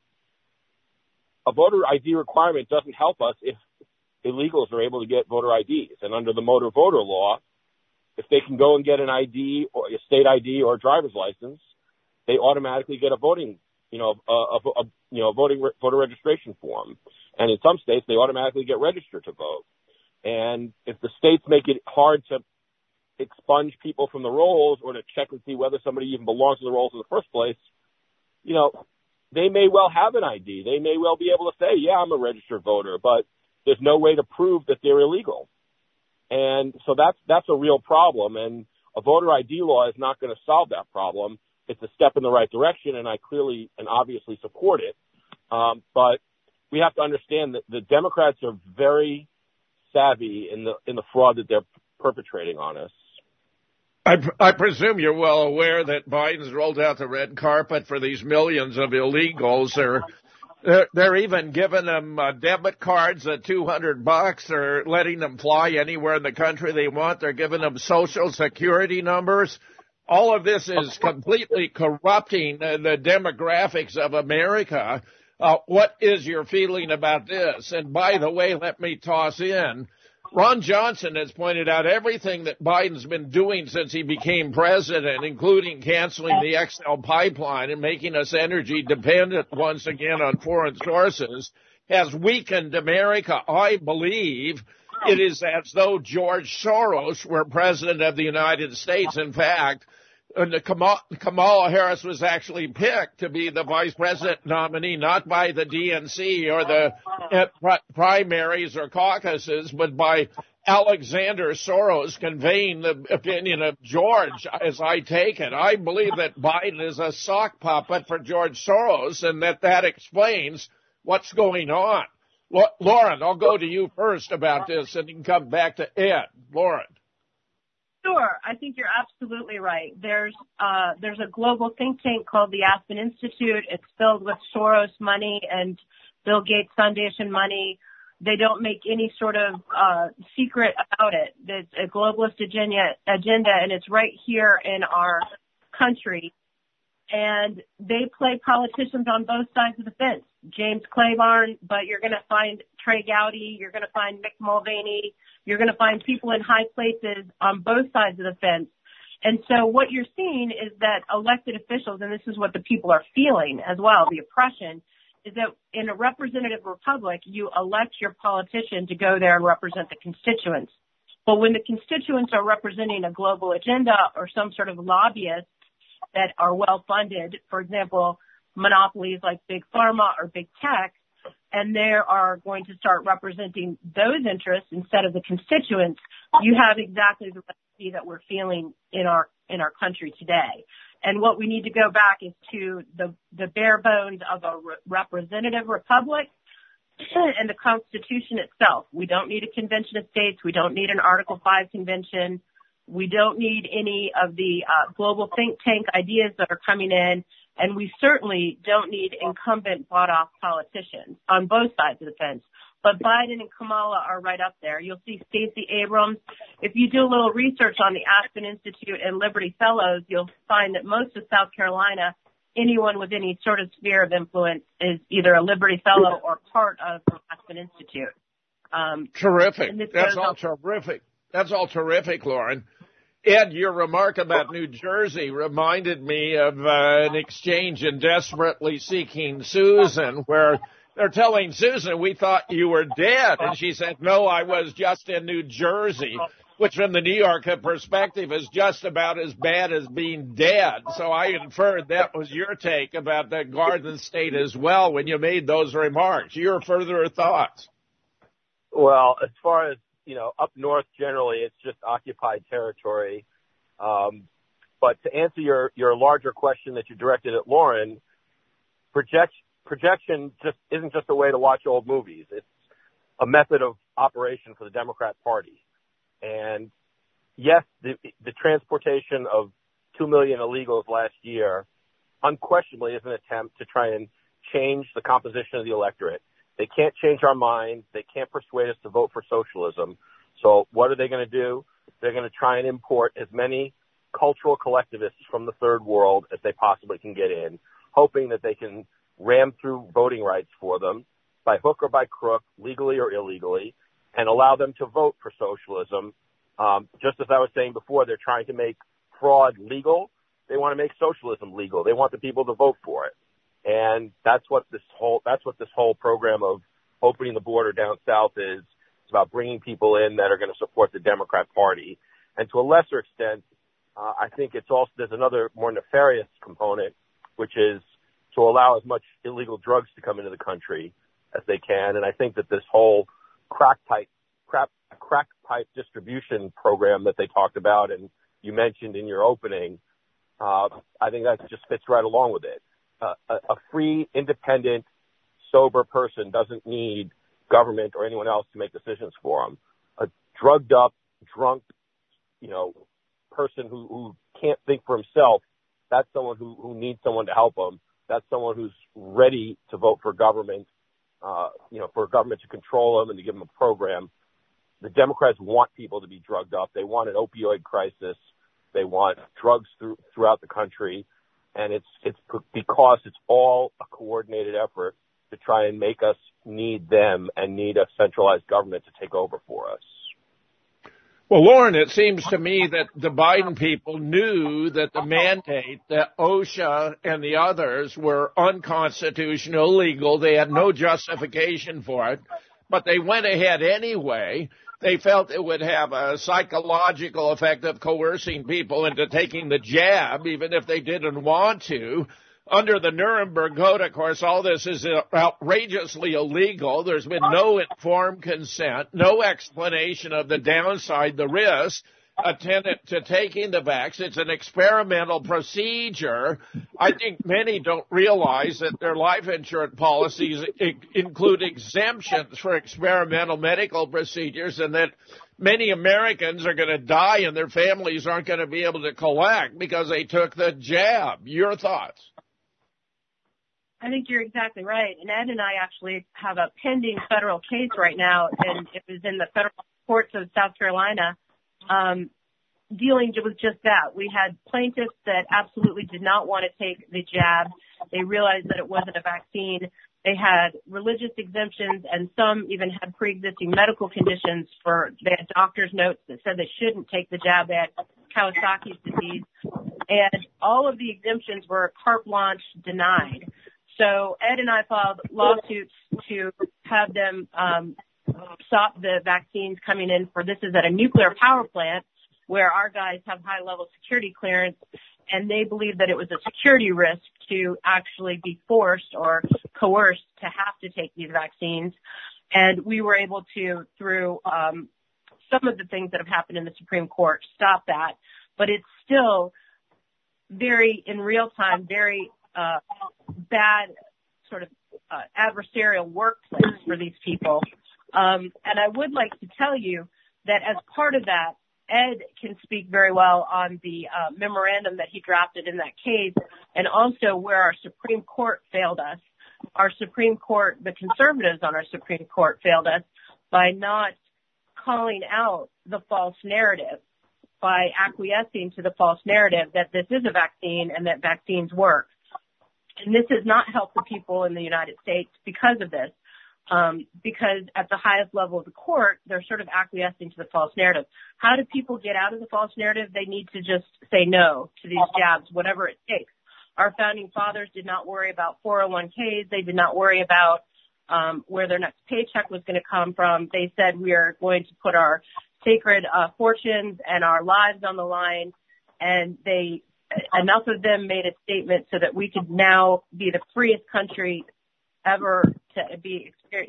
a voter I D requirement doesn't help us if illegals are able to get voter I Ds. And under the motor voter law, if they can go and get an I D or a state I D or a driver's license, they automatically get a voting, you know, a, a, a you know, voting re- voter registration form. And in some states, they automatically get registered to vote. And if the states make it hard to expunge people from the rolls or to check and see whether somebody even belongs to the rolls in the first place, you know, they may well have an I D. They may well be able to say, yeah, I'm a registered voter, but there's no way to prove that they're illegal. And so that's, that's a real problem. And a voter I D law is not going to solve that problem. It's a step in the right direction, and I clearly and obviously support it. Um, but we have to understand that the Democrats are very savvy in the in the fraud that they're perpetrating on us. I, I presume you're well aware that Biden's rolled out the red carpet for these millions of illegals. They're, they're, they're even giving them uh, debit cards at two hundred bucks. They're letting them fly anywhere in the country they want. They're giving them social security numbers. All of this is completely corrupting uh, the demographics of America. Uh, what is your feeling about this? And by the way, let me toss in, Ron Johnson has pointed out everything that Biden's been doing since he became president, including canceling the X L pipeline and making us energy dependent once again on foreign sources, has weakened America. I believe it is as though George Soros were president of the United States. In fact, Kamala Harris was actually picked to be the vice president nominee, not by the D N C or the primaries or caucuses, but by Alexander Soros conveying the opinion of George, as I take it. I believe that Biden is a sock puppet for George Soros, and that that explains what's going on. Lauren, I'll go to you first about this, and you can come back to Ed. Lauren. Sure. I think you're absolutely right. There's uh, there's a global think tank called the Aspen Institute. It's filled with Soros money and Bill Gates Foundation money. They don't make any sort of uh, secret about it. It's a globalist agenda, agenda, and it's right here in our country. And they play politicians on both sides of the fence. James Clyburn, but you're going to find Trey Gowdy, you're going to find Mick Mulvaney, you're going to find people in high places on both sides of the fence. And so what you're seeing is that elected officials, and this is what the people are feeling as well, the oppression, is that in a representative republic, you elect your politician to go there and represent the constituents. But when the constituents are representing a global agenda or some sort of lobbyists that are well funded, for example, monopolies like Big Pharma or Big Tech, and they are going to start representing those interests instead of the constituents, you have exactly the recipe that we're feeling in our in our country today. And what we need to go back is to the the bare bones of a re- representative republic and the Constitution itself. We don't need a convention of states. We don't need an Article five convention. We don't need any of the uh, global think tank ideas that are coming in. And we certainly don't need incumbent bought-off politicians on both sides of the fence. But Biden and Kamala are right up there. You'll see Stacey Abrams. If you do a little research on the Aspen Institute and Liberty Fellows, you'll find that most of South Carolina, anyone with any sort of sphere of influence is either a Liberty Fellow or part of the Aspen Institute. Um, terrific. That's all terrific. That's all terrific, Lauren. Ed, your remark about New Jersey reminded me of uh, an exchange in Desperately Seeking Susan, where they're telling Susan, we thought you were dead. And she said, no, I was just in New Jersey, which from the New Yorker perspective is just about as bad as being dead. So I inferred that was your take about the Garden State as well when you made those remarks. Your further thoughts? Well, as far as you know, up north generally, it's just occupied territory. Um, but to answer your, your larger question that you directed at Lauren, project, projection just isn't just a way to watch old movies. It's a method of operation for the Democrat Party. And yes, the, the transportation of two million illegals last year unquestionably is an attempt to try and change the composition of the electorate. They can't change our minds. They can't persuade us to vote for socialism. So what are they going to do? They're going to try and import as many cultural collectivists from the third world as they possibly can get in, hoping that they can ram through voting rights for them by hook or by crook, legally or illegally, and allow them to vote for socialism. Um, just as I was saying before, they're trying to make fraud legal. They want to make socialism legal. They want the people to vote for it. And that's what this whole, that's what this whole program of opening the border down south is. It's about bringing people in that are going to support the Democrat Party. And to a lesser extent, uh, I think it's also, there's another more nefarious component, which is to allow as much illegal drugs to come into the country as they can. And I think that this whole crack pipe, crack, crack pipe distribution program that they talked about and you mentioned in your opening, uh, I think that just fits right along with it. Uh, a, a free, independent, sober person doesn't need government or anyone else to make decisions for them. A drugged up, drunk, you know, person who, who can't think for himself, that's someone who, who needs someone to help them. That's someone who's ready to vote for government, uh, you know, for government to control them and to give them a program. The Democrats want people to be drugged up. They want an opioid crisis. They want drugs through, throughout the country. And it's, it's because it's all a coordinated effort to try and make us need them and need a centralized government to take over for us. Well, Lauren, it seems to me that the Biden people knew that the mandate, that OSHA and the others were unconstitutional, illegal. They had no justification for it, but they went ahead anyway. They felt it would have a psychological effect of coercing people into taking the jab, even if they didn't want to. Under the Nuremberg Code, of course, all this is outrageously illegal. There's been no informed consent, no explanation of the downside, the risk attendant to taking the vaccine. It's an experimental procedure. I think many don't realize that their life insurance policies include exemptions for experimental medical procedures and that many Americans are going to die and their families aren't going to be able to collect because they took the jab. Your thoughts? I think you're exactly right. And Ed and I actually have a pending federal case right now, and it was in the federal courts of South Carolina, um, dealing with just that. We had plaintiffs that absolutely did not want to take the jab. They realized that it wasn't a vaccine. They had religious exemptions, and some even had pre-existing medical conditions for, they had doctor's notes that said they shouldn't take the jab. They had Kawasaki's disease. And all of the exemptions were carte blanche denied. So Ed and I filed lawsuits to have them um, stop the vaccines coming in for, this is at a nuclear power plant where our guys have high-level security clearance, and they believe that it was a security risk to actually be forced or coerced to have to take these vaccines. And we were able to, through um, some of the things that have happened in the Supreme Court, stop that. But it's still very, in real time, very uh, bad sort of uh, adversarial workplace for these people. Um, and I would like to tell you that as part of that, Ed can speak very well on the uh, memorandum that he drafted in that case, and also where our Supreme Court failed us. Our Supreme Court, the conservatives on our Supreme Court failed us by not calling out the false narrative, by acquiescing to the false narrative that this is a vaccine and that vaccines work. And this has not helped the people in the United States because of this. Um, because at the highest level of the court, they're sort of acquiescing to the false narrative. How do people get out of the false narrative? They need to just say no to these jabs, whatever it takes. Our founding fathers did not worry about four oh one k's. They did not worry about um, where their next paycheck was going to come from. They said we are going to put our sacred uh, fortunes and our lives on the line, and they enough of them made a statement so that we could now be the freest country ever to be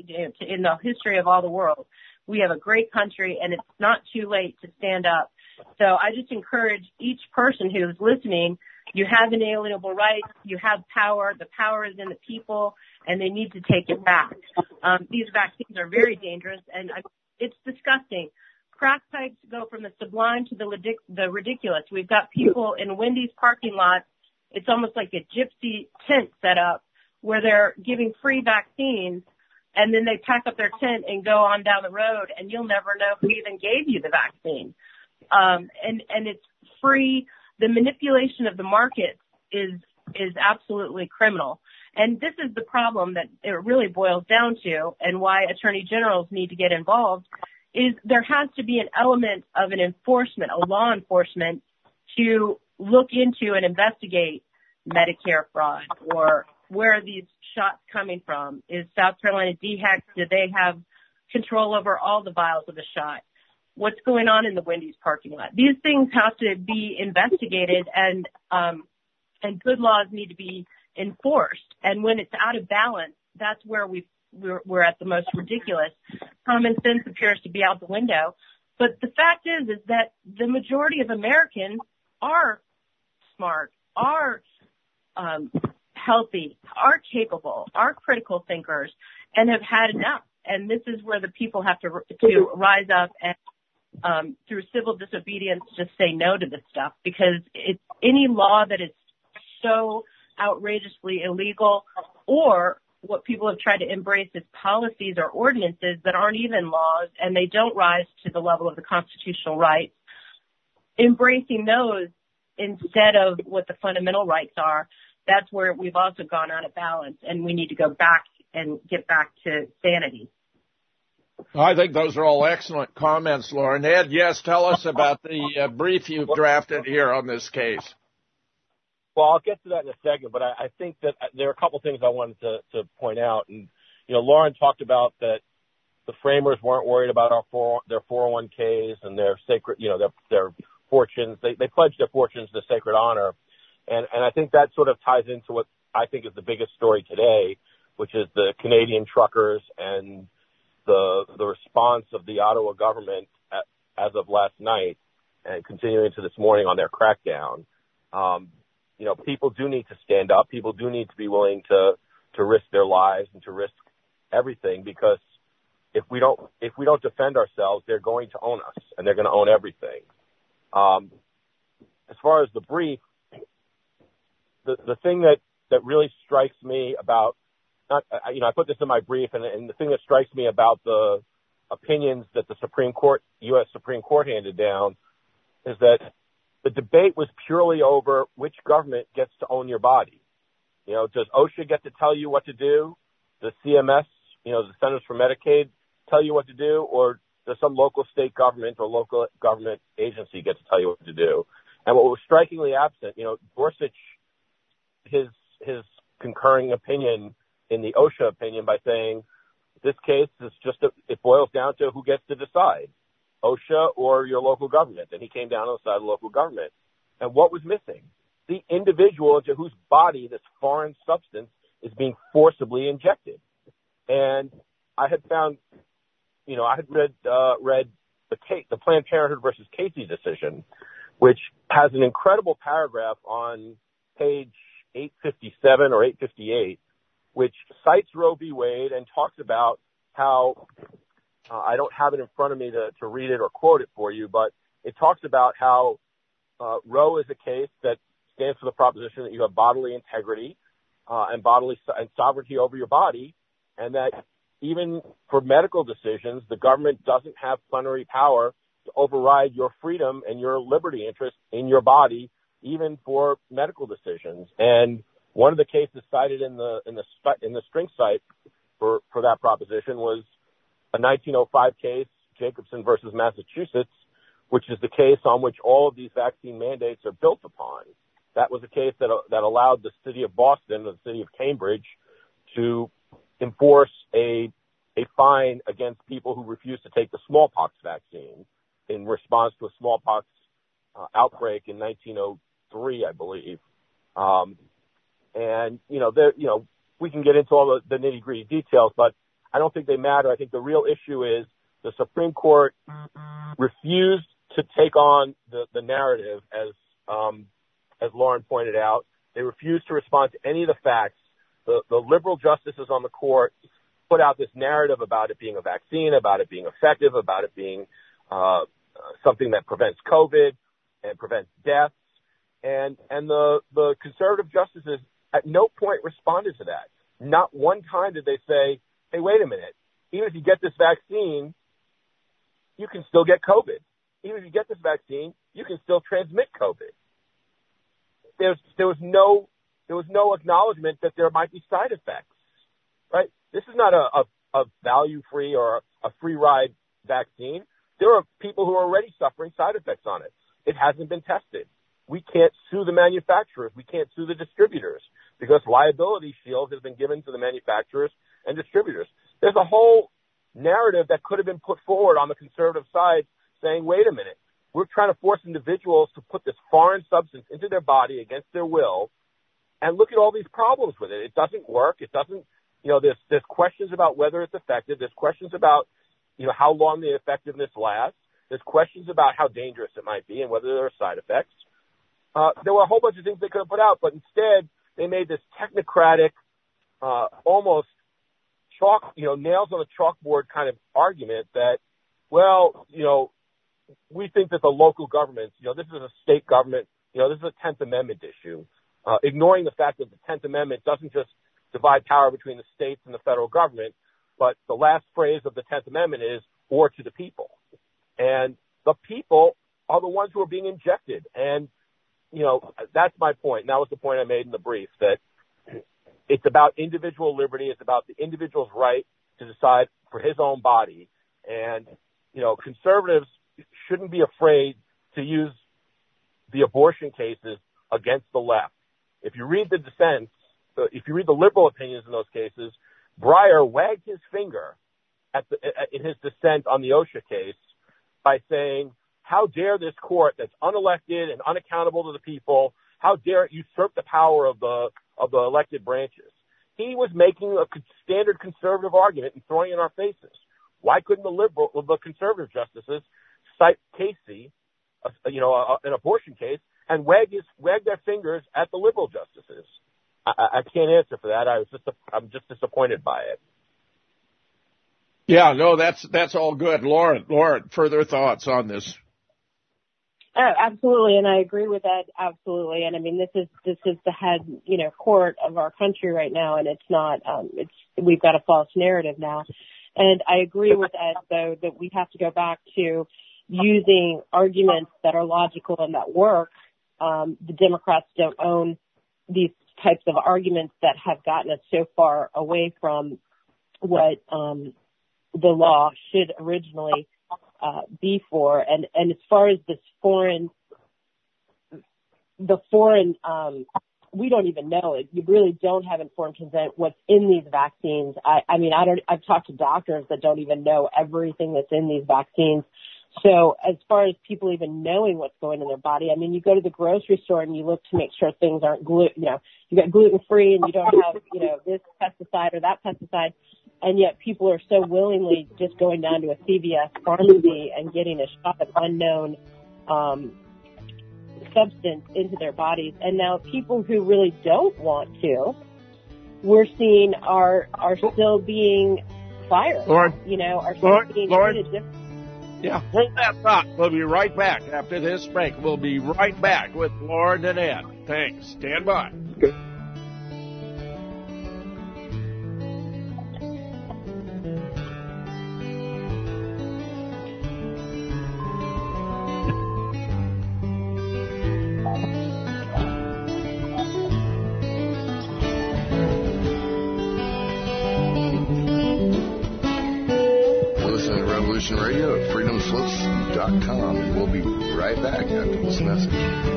in the history of all the world. We have a great country, and it's not too late to stand up. So I just encourage each person who's listening, you have inalienable rights, you have power, the power is in the people, and they need to take it back. Um, these vaccines are very dangerous, and it's disgusting. Crack pipes go from the sublime to the, ridic- the ridiculous. We've got people in Wendy's parking lots. It's almost like a gypsy tent set up where they're giving free vaccines, and then they pack up their tent and go on down the road, and you'll never know who even gave you the vaccine. Um, and, and it's free. The manipulation of the market is, is absolutely criminal. And this is the problem that it really boils down to, and why attorney generals need to get involved, is there has to be an element of an enforcement, a law enforcement, to look into and investigate Medicare fraud, or where are these shots coming from? Is South Carolina D HEC, do they have control over all the vials of the shot? What's going on in the Wendy's parking lot? These things have to be investigated, and um, and good laws need to be enforced. And when it's out of balance, that's where we we're, we're at the most ridiculous. Common sense appears to be out the window. But the fact is, is that the majority of Americans are smart, are um, healthy, are capable, are critical thinkers, and have had enough. And this is where the people have to to rise up and, um, through civil disobedience, just say no to this stuff, because it's any law that is so outrageously illegal, or what people have tried to embrace is policies or ordinances that aren't even laws and they don't rise to the level of the constitutional rights. Embracing those instead of what the fundamental rights are, that's where we've also gone out of balance, and we need to go back and get back to sanity. I think those are all excellent comments, Lauren. Ed, yes, tell us about the uh, brief you've drafted here on this case. Well, I'll get to that in a second, but I, I think that there are a couple things I wanted to, to point out. And, you know, Lauren talked about that the framers weren't worried about our four, their four oh one k's and their sacred, you know, their, their fortunes. They, they pledged their fortunes to sacred honor. And, and I think that sort of ties into what I think is the biggest story today, which is the Canadian truckers and the, the response of the Ottawa government at, as of last night and continuing to this morning on their crackdown. Um, You know, people do need to stand up. People do need to be willing to, to risk their lives and to risk everything, because if we don't, if we don't defend ourselves, they're going to own us and they're going to own everything. Um, as far as the brief, the, the thing that, that really strikes me about, not, you know, I put this in my brief, and, and the thing that strikes me about the opinions that the Supreme Court, U S Supreme Court handed down is that the debate was purely over which government gets to own your body. You know, does OSHA get to tell you what to do? Does C M S, you know, the Centers for Medicaid, tell you what to do? Or does some local state government or local government agency get to tell you what to do? And what was strikingly absent, you know, Gorsuch, his, his concurring opinion in the OSHA opinion by saying, this case is just, a, it boils down to who gets to decide, OSHA or your local government. And he came down on the side of the local government. And what was missing? The individual into whose body this foreign substance is being forcibly injected. And I had found, you know, I had read, uh, read the case, the Planned Parenthood versus Casey decision, which has an incredible paragraph on page eight fifty-seven or eight fifty-eight, which cites Roe v. Wade and talks about how, uh, I don't have it in front of me to, to read it or quote it for you, but it talks about how uh, Roe is a case that stands for the proposition that you have bodily integrity uh, and bodily so- and sovereignty over your body, and that even for medical decisions, the government doesn't have plenary power to override your freedom and your liberty interest in your body, even for medical decisions. And one of the cases cited in the in the in the string cite for for that proposition was a nineteen oh five case, Jacobson versus Massachusetts, which is the case on which all of these vaccine mandates are built upon. That was a case that that allowed the city of Boston, the city of Cambridge, to enforce a a fine against people who refused to take the smallpox vaccine in response to a smallpox uh, outbreak in nineteen oh three, I believe. Um, and you know, there, you know, we can get into all the, the nitty-gritty details, but I don't think they matter. I think the real issue is the Supreme Court refused to take on the, the narrative, as um, as Lauren pointed out. They refused to respond to any of the facts. The, the liberal justices on the court put out this narrative about it being a vaccine, about it being effective, about it being uh, something that prevents COVID and prevents deaths. And and the, the conservative justices at no point responded to that. Not one time did they say, hey, wait a minute, even if you get this vaccine, you can still get COVID. Even if you get this vaccine, you can still transmit COVID. There's, there was no, there was no acknowledgement that there might be side effects, right? This is not a, a, a value-free or a free ride vaccine. There are people who are already suffering side effects on it. It hasn't been tested. We can't sue the manufacturers. We can't sue the distributors because liability shields have been given to the manufacturers and distributors. There's a whole narrative that could have been put forward on the conservative side saying, wait a minute, we're trying to force individuals to put this foreign substance into their body against their will, and look at all these problems with it. It doesn't work. It doesn't, you know, there's, there's questions about whether it's effective. There's questions about, you know, how long the effectiveness lasts. There's questions about how dangerous it might be and whether there are side effects. Uh, there were a whole bunch of things they could have put out, but instead they made this technocratic, uh, almost chalk, you know, nails on a chalkboard kind of argument that, well, you know, we think that the local governments, you know, this is a state government, you know, this is a tenth Amendment issue, uh, ignoring the fact that the tenth Amendment doesn't just divide power between the states and the federal government, but the last phrase of the tenth Amendment is, or to the people. And the people are the ones who are being injected. And, you know, that's my point. And that was the point I made in the brief, that it's about individual liberty. It's about the individual's right to decide for his own body. And, you know, conservatives shouldn't be afraid to use the abortion cases against the left. If you read the dissents, uh, if you read the liberal opinions in those cases, Breyer wagged his finger at the, in his dissent on the OSHA case by saying, how dare this court that's unelected and unaccountable to the people, how dare it usurp the power of the of the elected branches? He was making a standard conservative argument and throwing it in our faces. Why couldn't the liberal, the conservative justices cite Casey, a, you know, a, an abortion case, and wag his wag their fingers at the liberal justices? I, I can't answer for that. I was just I'm just disappointed by it. Yeah, no, that's that's all good. Lauren, Lauren, further thoughts on this? Oh, absolutely, and I agree with that absolutely. And I mean, this is this is the head, you know, court of our country right now, and it's not. Um, it's we've got a false narrative now, and I agree with Ed though that we have to go back to using arguments that are logical and that work. Um, the Democrats don't own these types of arguments that have gotten us so far away from what um, the law should originally uh, be for. And, and as far as this foreign, the foreign, um, we don't even know it. You really don't have informed consent what's in these vaccines. I, I mean, I don't, I've talked to doctors that don't even know everything that's in these vaccines. So as far as people even knowing what's going in their body, I mean, you go to the grocery store and you look to make sure things aren't gluten, you know, you got gluten free and you don't have, you know, this pesticide or that pesticide. And yet people are so willingly just going down to a C V S pharmacy and getting a shot of unknown, um, substance into their bodies. And now people who really don't want to, we're seeing are, are still being fired, Lord, you know, are still Lord, being Lord. treated differently. Yeah, hold that thought. We'll be right back after this break. We'll be right back with Lauren and Ed. Thanks. Stand by. Radio at freedom slips dot com. We'll be right back after this message.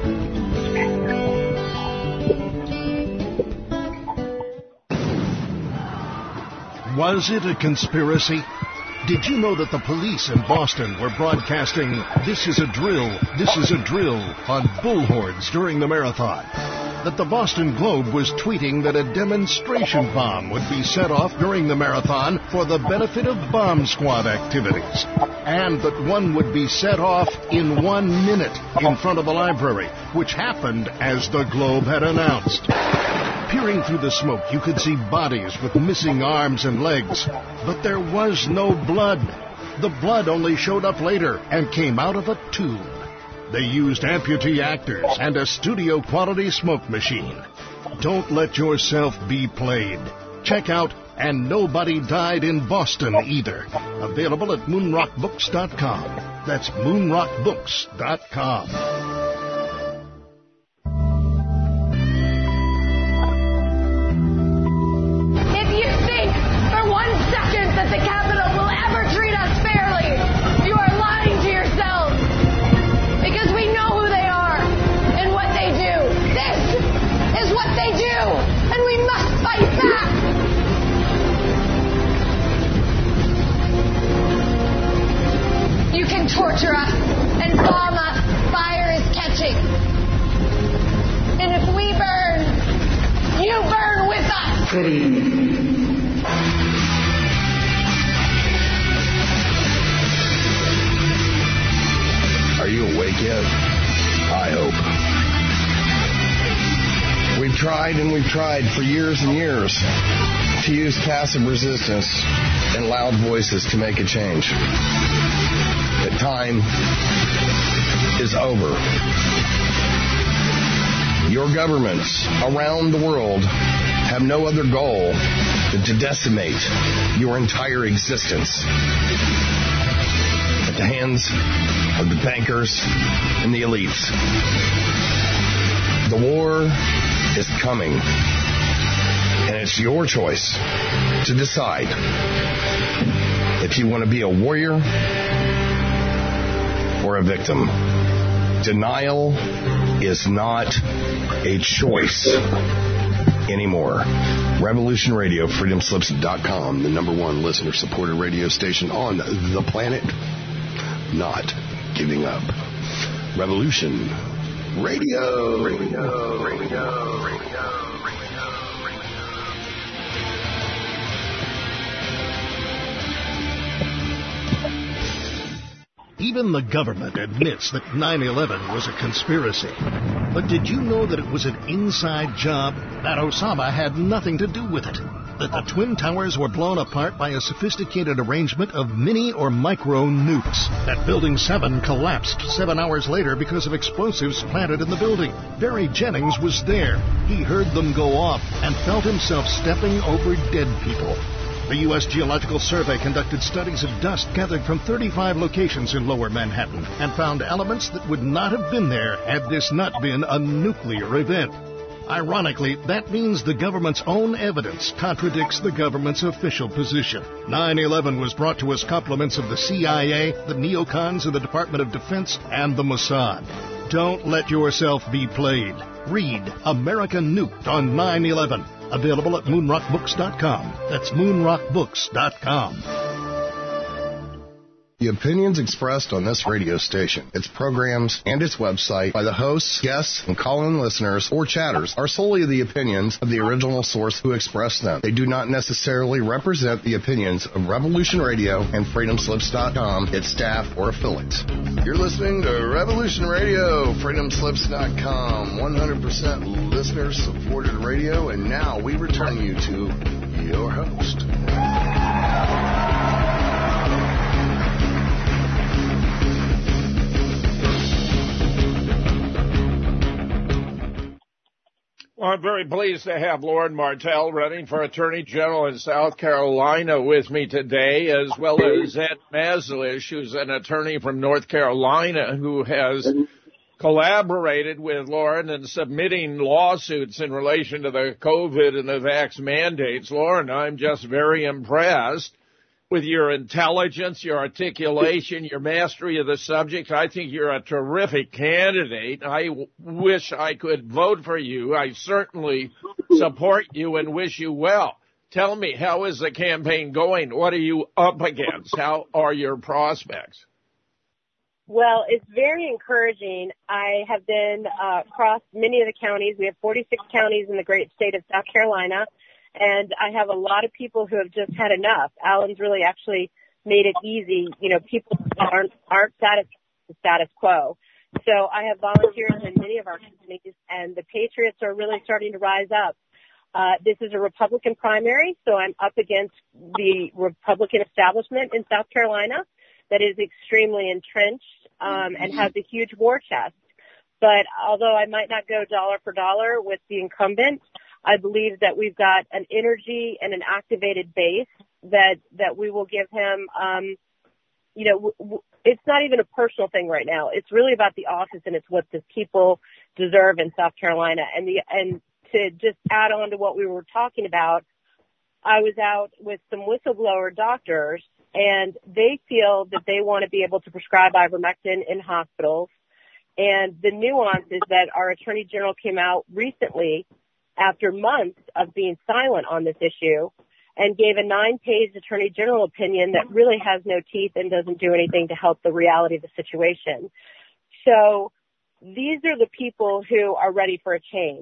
Was it a conspiracy? Did you know that the police in Boston were broadcasting, "This is a drill, this is a drill," on bullhorns during the marathon? That the Boston Globe was tweeting that a demonstration bomb would be set off during the marathon for the benefit of bomb squad activities, and that one would be set off in one minute in front of a library, which happened as the Globe had announced. Peering through the smoke, you could see bodies with missing arms and legs, but there was no blood. The blood only showed up later and came out of a tube. They used amputee actors and a studio-quality smoke machine. Don't let yourself be played. Check out And Nobody Died in Boston Either. Available at moonrock books dot com. That's moonrock books dot com. If you think for one second that the Capitol will ever treat us fairly, you are lying to yourselves. Because we know who they are and what they do. This is what they do, and we must fight back. You can torture us and bomb us, fire as Revolution. Are you awake yet? I hope. We've tried and we've tried for years and years to use passive resistance and loud voices to make a change. But time is over. Your governments around the world have no other goal than to decimate your entire existence at the hands of the bankers and the elites. The war is coming, and it's your choice to decide if you want to be a warrior or a victim. Denial is not a choice anymore. Revolution Radio, freedom slips dot com, the number one listener-supported radio station on the planet. Not giving up. Revolution Radio. Radio. Radio. Radio. Even the government admits that nine eleven was a conspiracy. But did you know that it was an inside job? That Osama had nothing to do with it. That the Twin Towers were blown apart by a sophisticated arrangement of mini or micro nukes. That Building seven collapsed seven hours later because of explosives planted in the building. Barry Jennings was there. He heard them go off and felt himself stepping over dead people. The U S Geological Survey conducted studies of dust gathered from thirty-five locations in Lower Manhattan and found elements that would not have been there had this not been a nuclear event. Ironically, that means the government's own evidence contradicts the government's official position. nine eleven was brought to us compliments of the C I A, the neocons in the Department of Defense, and the Mossad. Don't let yourself be played. Read America Nuked on nine eleven. Available at moon rock books dot com. That's moon rock books dot com. The opinions expressed on this radio station, its programs, and its website by the hosts, guests, and call-in listeners or chatters are solely the opinions of the original source who expressed them. They do not necessarily represent the opinions of Revolution Radio and freedom slips dot com, its staff, or affiliates. You're listening to Revolution Radio, freedom slips dot com, one hundred percent listener-supported radio, and now we return you to your host. Well, I'm very pleased to have Lauren Martell running for Attorney General in South Carolina with me today, as well as Ed Maslish, who's an attorney from North Carolina who has collaborated with Lauren in submitting lawsuits in relation to the COVID and the vax mandates. Lauren, I'm just very impressed with your intelligence, your articulation, your mastery of the subject. I think you're a terrific candidate. I w- wish I could vote for you. I certainly support you and wish you well. Tell me, how is the campaign going? What are you up against? How are your prospects? Well, it's very encouraging. I have been uh, across many of the counties. We have forty-six counties in the great state of South Carolina. And I have a lot of people who have just had enough. Alan's really actually made it easy. You know, people aren't, aren't satisfied with the status quo. So I have volunteers in many of our communities, and the Patriots are really starting to rise up. Uh, this is a Republican primary, so I'm up against the Republican establishment in South Carolina that is extremely entrenched um, and has a huge war chest. But although I might not go dollar for dollar with the incumbent, I believe that we've got an energy and an activated base that, that we will give him, um, you know, w- w- it's not even a personal thing right now. It's really about the office, and it's what the people deserve in South Carolina. And the, and to just add on to what we were talking about, I was out with some whistleblower doctors, and they feel that they want to be able to prescribe ivermectin in hospitals. And the nuance is that our Attorney General came out recently after months of being silent on this issue and gave a nine-page Attorney General opinion that really has no teeth and doesn't do anything to help the reality of the situation. So these are the people who are ready for a change.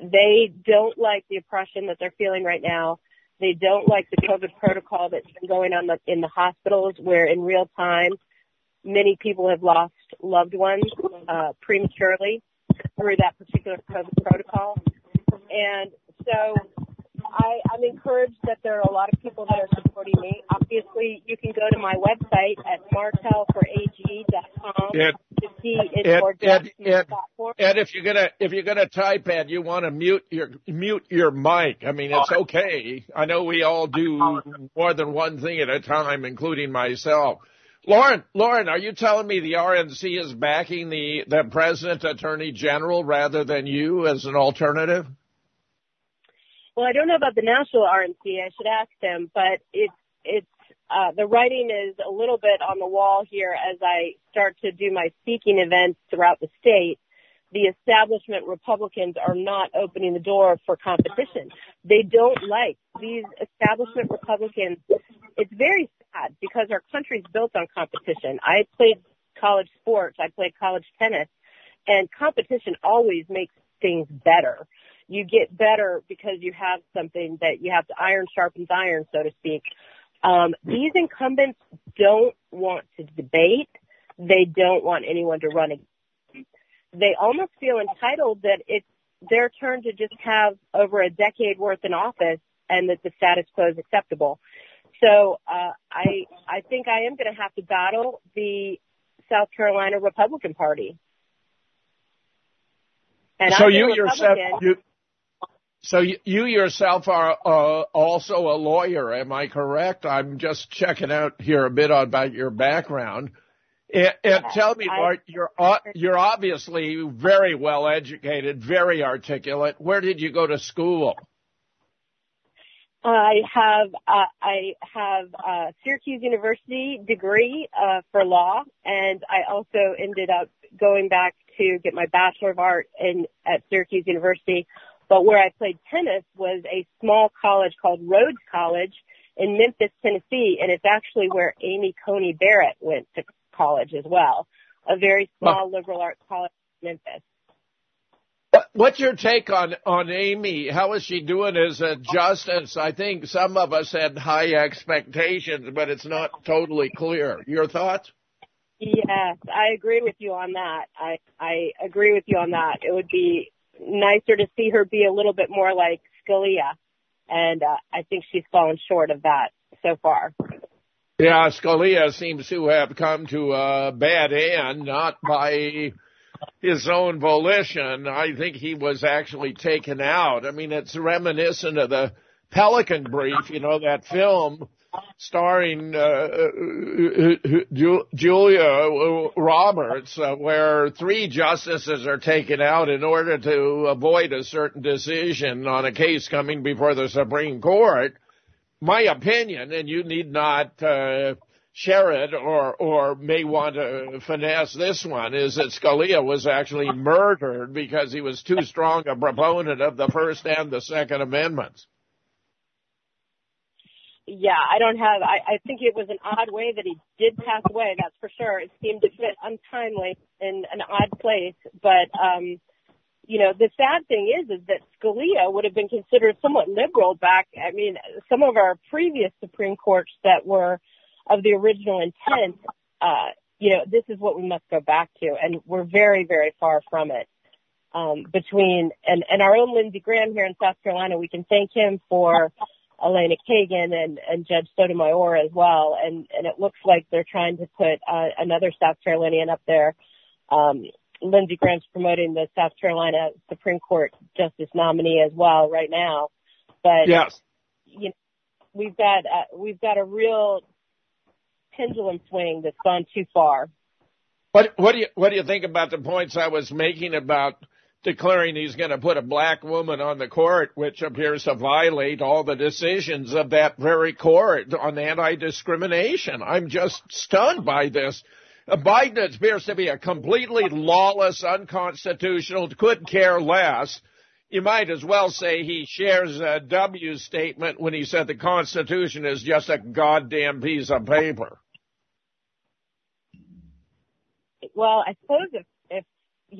they don't like the oppression that they're feeling right now. They don't like the COVID protocol that's been going on in the hospitals, where in real time, many people have lost loved ones uh, prematurely through that particular COVID protocol. And so I, I'm encouraged that there are a lot of people that are supporting me. Obviously, you can go to my website at martel for a g dot com Ed, to see it Ed, more Ed, Ed, platform. Ed, if you're gonna if you're gonna type, Ed, you want to mute your mute your mic. I mean, it's okay. I know we all do more than one thing at a time, including myself. Lauren, Lauren, are you telling me the R N C is backing the the President Attorney General rather than you as an alternative? Well, I don't know about the national R N C. I should ask them, but it's it's uh, the writing is a little bit on the wall here as I start to do my speaking events throughout the state. The establishment Republicans are not opening the door for competition. They don't like these establishment Republicans. It's very sad because our country's built on competition. I played college sports. I played college tennis, and competition always makes things better. You get better because you have something that you have to iron sharpens iron, so to speak. Um, these incumbents don't want to debate. They don't want anyone to run against them. They almost feel entitled that it's their turn to just have over a decade worth in office and that the status quo is acceptable. So uh, I I think I am going to have to battle the South Carolina Republican Party. And so I'm you a yourself, Republican. you, so you, you yourself are uh, also a lawyer, am I correct? I'm just checking out here a bit about your background. And, and tell me, Bart, you're uh, you're obviously very well educated, very articulate. Where did you go to school? I have uh, I have a Syracuse University degree uh, for law, and I also ended up going back to get my Bachelor of Art in at Syracuse University. But where I played tennis was a small college called Rhodes College in Memphis, Tennessee, and it's actually where Amy Coney Barrett went to college as well, a very small liberal arts college in Memphis. What's your take on, on Amy? How is she doing as a justice? I think some of us had high expectations, but it's not totally clear. Your thoughts? Yes, I agree with you on that. I, I agree with you on that. It would be nicer to see her be a little bit more like Scalia, and uh, I think she's fallen short of that so far. Yeah, Scalia seems to have come to a bad end, not by his own volition. I think he was actually taken out. I mean, it's reminiscent of the Pelican Brief, you know, that film starring uh, Julia Roberts, uh, where three justices are taken out in order to avoid a certain decision on a case coming before the Supreme Court. My opinion, and you need not uh, share it or or may want to finesse this one, is that Scalia was actually murdered because he was too strong a proponent of the First and the Second Amendments. Yeah, I don't have, I, I think it was an odd way that he did pass away, that's for sure. It seemed to fit untimely in an odd place, but, um, you know, the sad thing is, is that Scalia would have been considered somewhat liberal back. I mean, some of our previous Supreme Courts that were of the original intent, uh, you know, this is what we must go back to, and we're very, very far from it. Um, between, and, and our own Lindsey Graham here in South Carolina, we can thank him for Elena Kagan and, and Judge Sotomayor as well, and, and it looks like they're trying to put uh, another South Carolinian up there. Um, Lindsey Graham's promoting the South Carolina Supreme Court justice nominee as well right now. But yes, you know, we've got uh, we've got a real pendulum swing that's gone too far. What what do you what do you think about the points I was making about declaring he's going to put a black woman on the court, which appears to violate all the decisions of that very court on anti-discrimination? I'm just stunned by this. Biden appears to be a completely lawless, unconstitutional, couldn't care less. You might as well say he shares uh, W's statement when he said the Constitution is just a goddamn piece of paper. Well, I suppose if, if you know,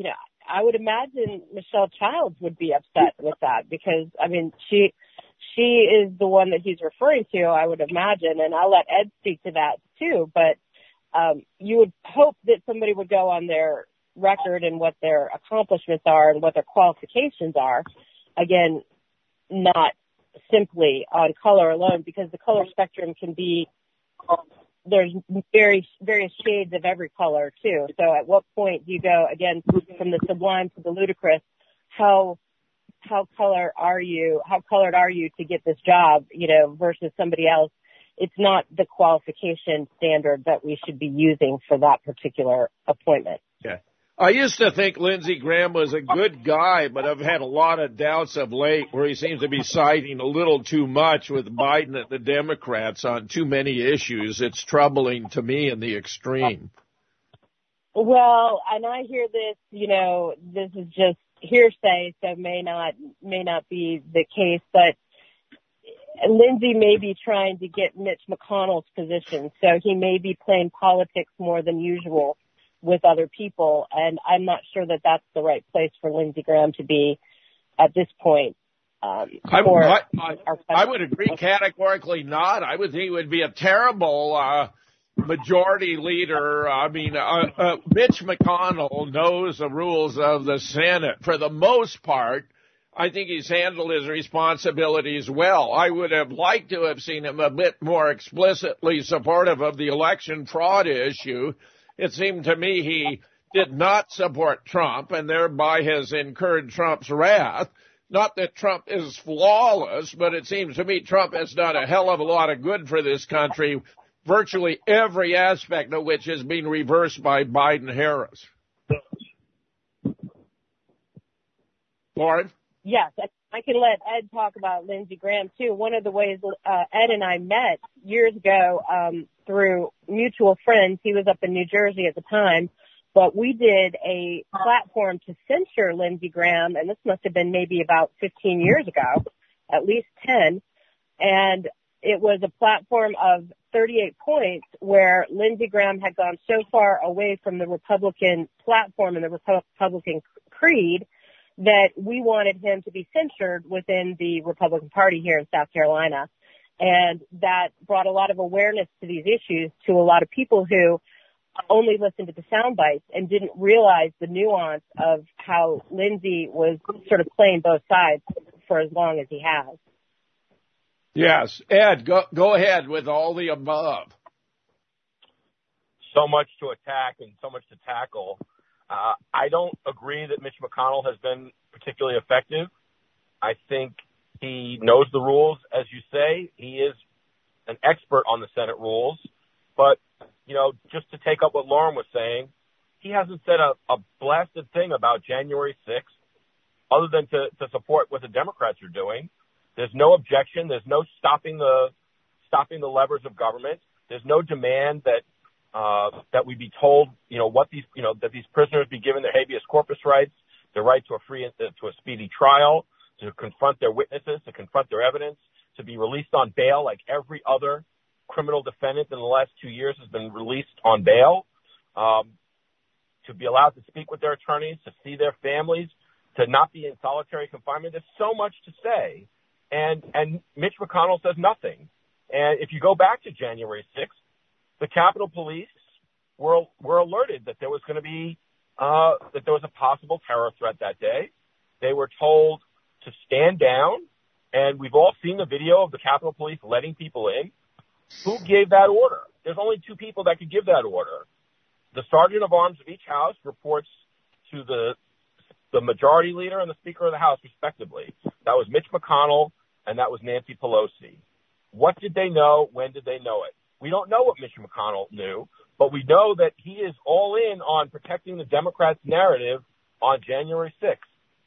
I would imagine Michelle Childs would be upset with that because, I mean, she she is the one that he's referring to, I would imagine, and I'll let Ed speak to that too. But um, you would hope that somebody would go on their record and what their accomplishments are and what their qualifications are. Again, not simply on color alone, because the color spectrum can be, there's very various shades of every color too. So at what point do you go again from the sublime to the ludicrous? How how color are you? How colored are you to get this job? You know, versus somebody else. It's not the qualification standard that we should be using for that particular appointment. Yeah. I used to think Lindsey Graham was a good guy, but I've had a lot of doubts of late where he seems to be siding a little too much with Biden and the Democrats on too many issues. It's troubling to me in the extreme. Well, and I hear this, you know, this is just hearsay, so may not may not be the case, but Lindsey may be trying to get Mitch McConnell's position, so he may be playing politics more than usual with other people, and I'm not sure that that's the right place for Lindsey Graham to be at this point. Um, I, I, I, I would agree categorically not. I would think it would be a terrible uh, majority leader. I mean, uh, uh, Mitch McConnell knows the rules of the Senate. For the most part, I think he's handled his responsibilities well. I would have liked to have seen him a bit more explicitly supportive of the election fraud issue. It seemed to me he did not support Trump and thereby has incurred Trump's wrath. Not that Trump is flawless, but it seems to me Trump has done a hell of a lot of good for this country, virtually every aspect of which is being reversed by Biden-Harris. Lauren? Yes, I can let Ed talk about Lindsey Graham, too. One of the ways uh, Ed and I met years ago um, through mutual friends, he was up in New Jersey at the time, but we did a platform to censure Lindsey Graham, and this must have been maybe about fifteen years ago, at least ten, and it was a platform of thirty-eight points where Lindsey Graham had gone so far away from the Republican platform and the Republican creed that we wanted him to be censured within the Republican Party here in South Carolina. And that brought a lot of awareness to these issues to a lot of people who only listened to the sound bites and didn't realize the nuance of how Lindsey was sort of playing both sides for as long as he has. Yes. Ed, go, go ahead with all the above. So much to attack and so much to tackle. Uh, I don't agree that Mitch McConnell has been particularly effective. I think he knows the rules, as you say. He is an expert on the Senate rules. But, you know, just to take up what Lauren was saying, he hasn't said a, a blasted thing about January sixth other than to, to support what the Democrats are doing. There's no objection. There's no stopping the stopping the levers of government. There's no demand that Uh, that we be told, you know, what these, you know, that these prisoners be given their habeas corpus rights, their right to a free, to a speedy trial, to confront their witnesses, to confront their evidence, to be released on bail like every other criminal defendant in the last two years has been released on bail, um, to be allowed to speak with their attorneys, to see their families, to not be in solitary confinement. There's so much to say. And, and Mitch McConnell says nothing. And if you go back to January sixth, the Capitol Police were were alerted that there was going to be uh, that there was a possible terror threat that day. They were told to stand down, and we've all seen the video of the Capitol Police letting people in. Who gave that order? There's only two people that could give that order. The Sergeant of Arms of each house reports to the the Majority Leader and the Speaker of the House, respectively. That was Mitch McConnell, and that was Nancy Pelosi. What did they know? When did they know it? We don't know what Mitch McConnell knew, but we know that he is all in on protecting the Democrats' narrative on January sixth.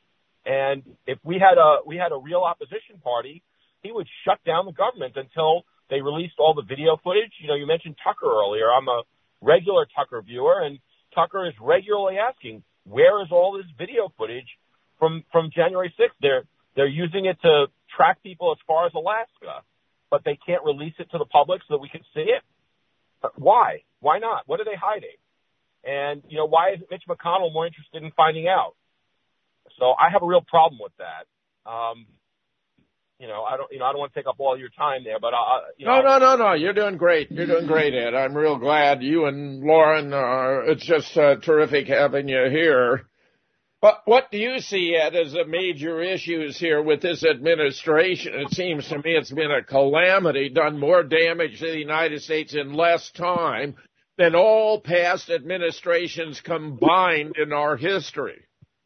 And if we had a we had a real opposition party, he would shut down the government until they released all the video footage. You know, you mentioned Tucker earlier. I'm a regular Tucker viewer, and Tucker is regularly asking, where is all this video footage from from January sixth? They're they're using it to track people as far as Alaska, but they can't release it to the public so that we can see it? Why? Why not? What are they hiding? And, you know, why is Mitch McConnell more interested in finding out? So I have a real problem with that. Um, you know, I don't, you know, I don't want to take up all your time there, but I, you know. No, no, no, no. You're doing great. You're doing great, Ed. I'm real glad you and Lauren are, it's just uh, terrific having you here. But what do you see, Ed, as the major issues here with this administration? It seems to me it's been a calamity, done more damage to the United States in less time than all past administrations combined in our history.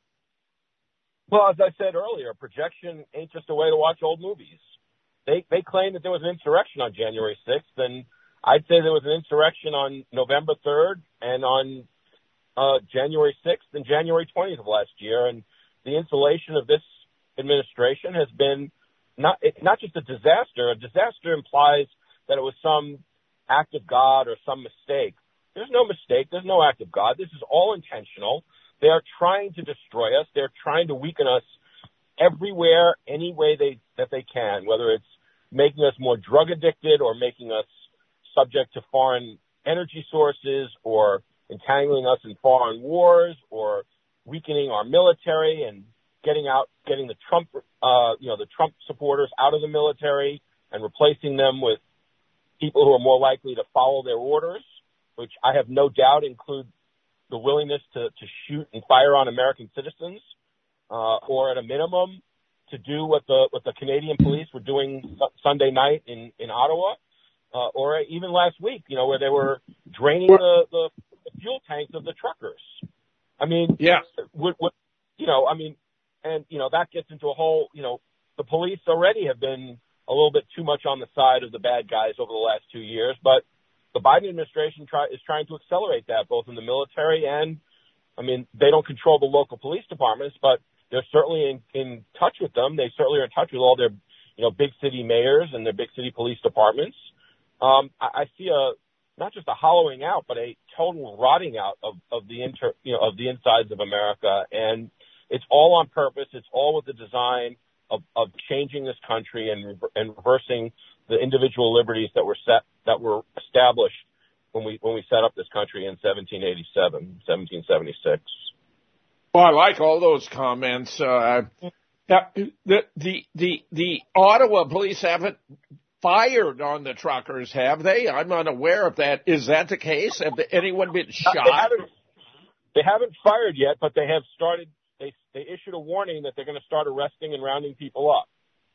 Well, as I said earlier, projection ain't just a way to watch old movies. They they claim that there was an insurrection on January sixth, and I'd say there was an insurrection on November third and on uh, January sixth and January twentieth of last year. And the insulation of this administration has been not it's not just a disaster. A disaster implies that it was some act of God or some mistake. There's no mistake. There's no act of God. This is all intentional. They are trying to destroy us. They're trying to weaken us everywhere, any way they, that they can, whether it's making us more drug addicted or making us subject to foreign energy sources or entangling us in foreign wars or weakening our military and getting out, getting the Trump, uh, you know, the Trump supporters out of the military and replacing them with people who are more likely to follow their orders, which I have no doubt include the willingness to, to shoot and fire on American citizens, uh, or at a minimum to do what the what the Canadian police were doing Sunday night in, in Ottawa, uh, or even last week, you know, where they were draining the, the, the fuel tanks of the truckers. I mean, yeah, what, what, you know, I mean, and, you know, that gets into a whole, you know, the police already have been a little bit too much on the side of the bad guys over the last two years, but the Biden administration try, is trying to accelerate that, both in the military and, I mean, they don't control the local police departments, but they're certainly in, in touch with them. They certainly are in touch with all their, you know, big city mayors and their big city police departments. Um, I, I see a not just a hollowing out, but a total rotting out of, of the inter, you know, of the insides of America, and it's all on purpose. It's all with the design of, of changing this country and and reversing the individual liberties that were set, that were established when we, when we set up this country in seventeen eighty-seven, seventeen seventy-six. Well, I like all those comments. Uh, the, the, the, the Ottawa police haven't fired on the truckers, have they? I'm unaware of that. Is that the case? Have anyone been shot? They haven't, they haven't fired yet, but they have started, they, they issued a warning that they're going to start arresting and rounding people up.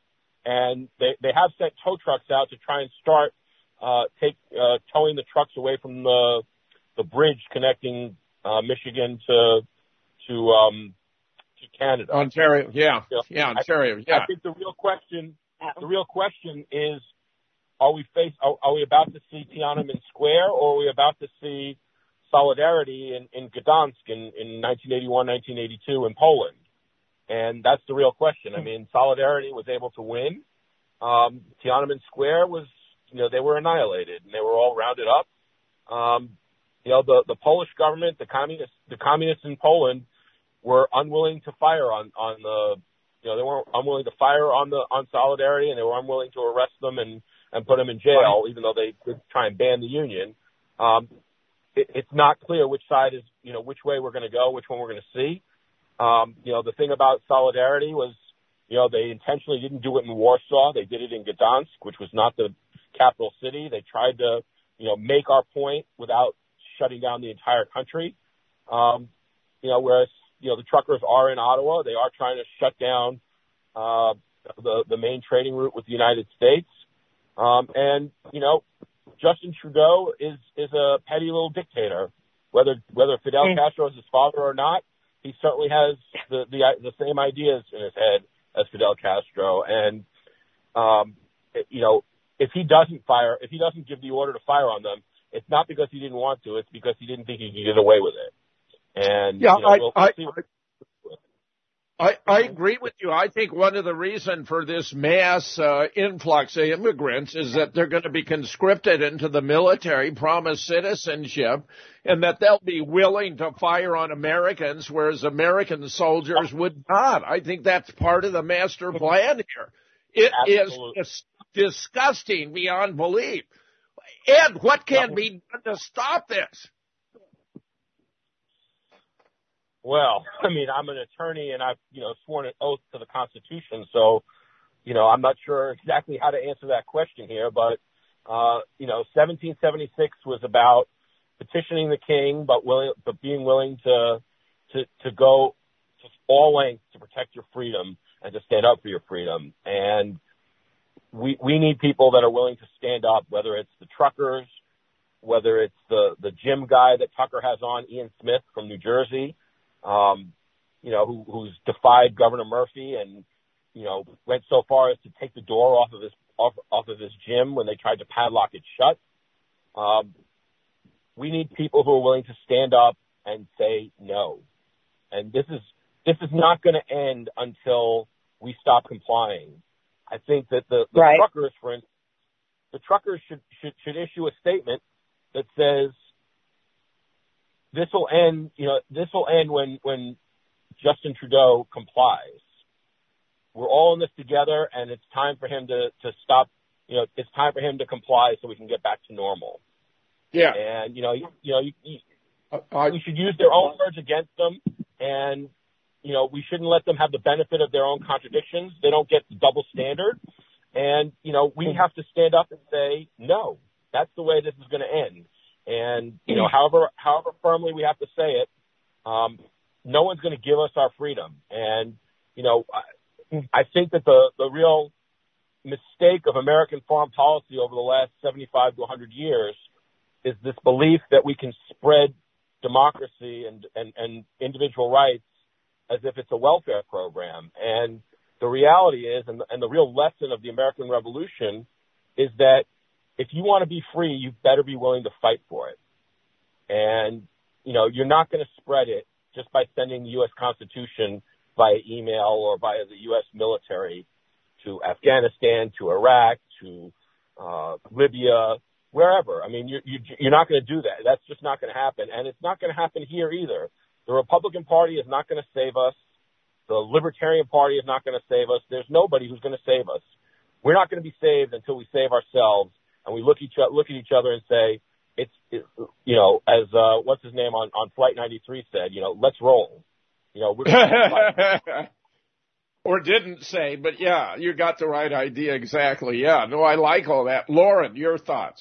And they, they have sent tow trucks out to try and start uh, take uh, towing the trucks away from the the bridge connecting uh, Michigan to to um, to Canada. Ontario, yeah, you know, yeah, Ontario, I, yeah. I think the real question, the real question is, are we face, are, are we about to see Tiananmen Square, or are we about to see solidarity in, in Gdansk in, in nineteen eighty-one, nineteen eighty-two in Poland? And that's the real question. I mean, Solidarity was able to win. Um, Tiananmen Square was, you know, they were annihilated and they were all rounded up. Um, you know, the, the Polish government, the communists, the communists in Poland were unwilling to fire on, on the, you know, they weren't unwilling to fire on the, on Solidarity, and they were unwilling to arrest them and, and put them in jail, even though they did try and ban the union. Um, it, it's not clear which side is, you know, which way we're going to go, which one we're going to see. Um, you know, the thing about Solidarity was, you know, they intentionally didn't do it in Warsaw. They did it in Gdansk, which was not the capital city. They tried to, you know, make our point without shutting down the entire country. Um, you know, whereas, you know, the truckers are in Ottawa. They are trying to shut down, uh, the, the main trading route with the United States. Um, and, you know, Justin Trudeau is, is a petty little dictator. Whether, whether Fidel mm. Castro is his father or not, he certainly has the, the the same ideas in his head as Fidel Castro. And, um, it, you know, if he doesn't fire, if he doesn't give the order to fire on them, it's not because he didn't want to. It's because he didn't think he could get away with it. And, yeah, you know, I, we'll, I, we'll see what I, I agree with you. I think one of the reasons for this mass uh, influx of immigrants is that they're going to be conscripted into the military, promised citizenship, and that they'll be willing to fire on Americans, whereas American soldiers would not. I think that's part of the master plan here. It Absolutely. is dis- disgusting beyond belief. Ed, what can be done to stop this? Well, I mean, I'm an attorney and I've, you know, sworn an oath to the Constitution. So, you know, I'm not sure exactly how to answer that question here, but, uh, you know, seventeen seventy-six was about petitioning the king, but willing, but being willing to, to, to go to all lengths to protect your freedom and to stand up for your freedom. And we, we need people that are willing to stand up, whether it's the truckers, whether it's the, the gym guy that Tucker has on, Ian Smith from New Jersey, um, you know, who, who's defied Governor Murphy and, you know, went so far as to take the door off of his, off, off of his gym when they tried to padlock it shut. Um, we need people who are willing to stand up and say no. And this is, this is not going to end until we stop complying. I think that the, the right. truckers, for instance, the truckers should, should, should issue a statement that says this will end, you know, this will end when, when Justin Trudeau complies. We're all in this together and it's time for him to, to stop, you know, it's time for him to comply so we can get back to normal. Yeah. And, you know, you, you know, you, you, uh, we should use their own words against them and, you know, we shouldn't let them have the benefit of their own contradictions. They don't get the double standard. And, you know, we have to stand up and say, no, that's the way this is going to end. And, you know, however, however firmly we have to say it, um, no one's going to give us our freedom. And, you know, I, I think that the, the real mistake of American foreign policy over the last seventy-five to one hundred years is this belief that we can spread democracy and, and, and individual rights as if it's a welfare program. And the reality is, and the, and the real lesson of the American Revolution is that if you want to be free, you better be willing to fight for it. And, you know, you're not going to spread it just by sending the U S Constitution via email or via the U S military to Afghanistan, to Iraq, to uh, Libya, wherever. I mean, you, you, you're not going to do that. That's just not going to happen. And it's not going to happen here either. The Republican Party is not going to save us. The Libertarian Party is not going to save us. There's nobody who's going to save us. We're not going to be saved until we save ourselves. And we look each look at each other and say, "It's it, you know, as uh, what's his name on, on Flight ninety-three said, you know, let's roll." You know, we're gonna or didn't say, but yeah, you got the right idea exactly. Yeah, no, I like all that. Lauren, your thoughts?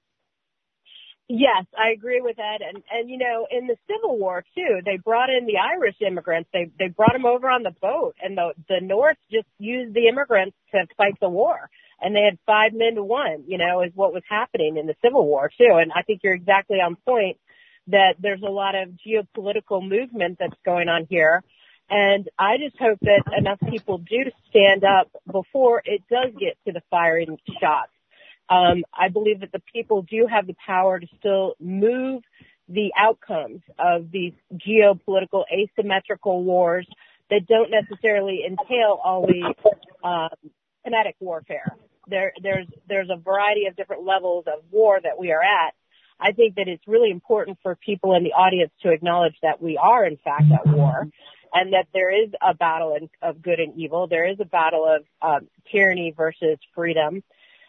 Yes, I agree with that. And, and, you know, in the Civil War, too, they brought in the Irish immigrants. They, they brought them over on the boat, and the, the North just used the immigrants to fight the war. And they had five men to one, you know, is what was happening in the Civil War, too. And I think you're exactly on point that there's a lot of geopolitical movement that's going on here. And I just hope that enough people do stand up before it does get to the firing shots. Um, I believe that the people do have the power to still move the outcomes of these geopolitical asymmetrical wars that don't necessarily entail always um, kinetic warfare. There, there's there's a variety of different levels of war that we are at. I think that it's really important for people in the audience to acknowledge that we are, in fact, at war, and that there is a battle in, of good and evil. There is a battle of um, tyranny versus freedom.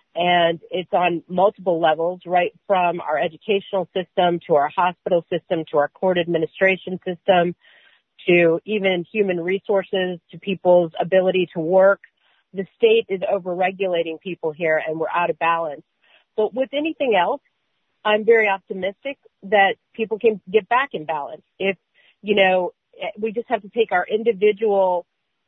And it's on multiple levels, right from our educational system to our hospital system to our court administration system to even human resources to people's ability to work. The state is overregulating people here and we're out of balance. But with anything else, I'm very optimistic that people can get back in balance. If, you know, we just have to take our individual,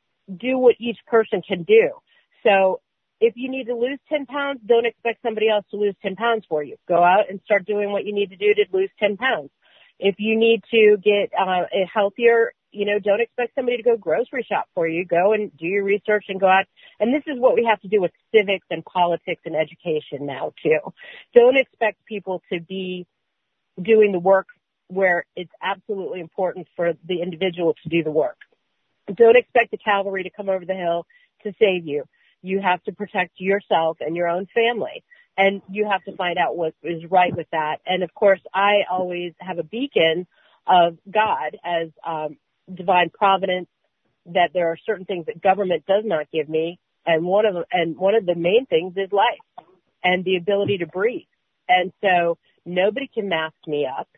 do what each person can do. So if you need to lose ten pounds, don't expect somebody else to lose ten pounds for you. Go out and start doing what you need to do to lose ten pounds. If you need to get uh, healthier, you know, don't expect somebody to go grocery shop for you. Go and do your research and go out. And this is what we have to do with civics and politics and education now, too. Don't expect people to be doing the work where it's absolutely important for the individual to do the work. Don't expect the cavalry to come over the hill to save you. You have to protect yourself and your own family, and you have to find out what is right with that. And, of course, I always have a beacon of God as um, divine providence, that there are certain things that government does not give me, and one of them, and one of the main things is life and the ability to breathe. And so nobody can mask me up.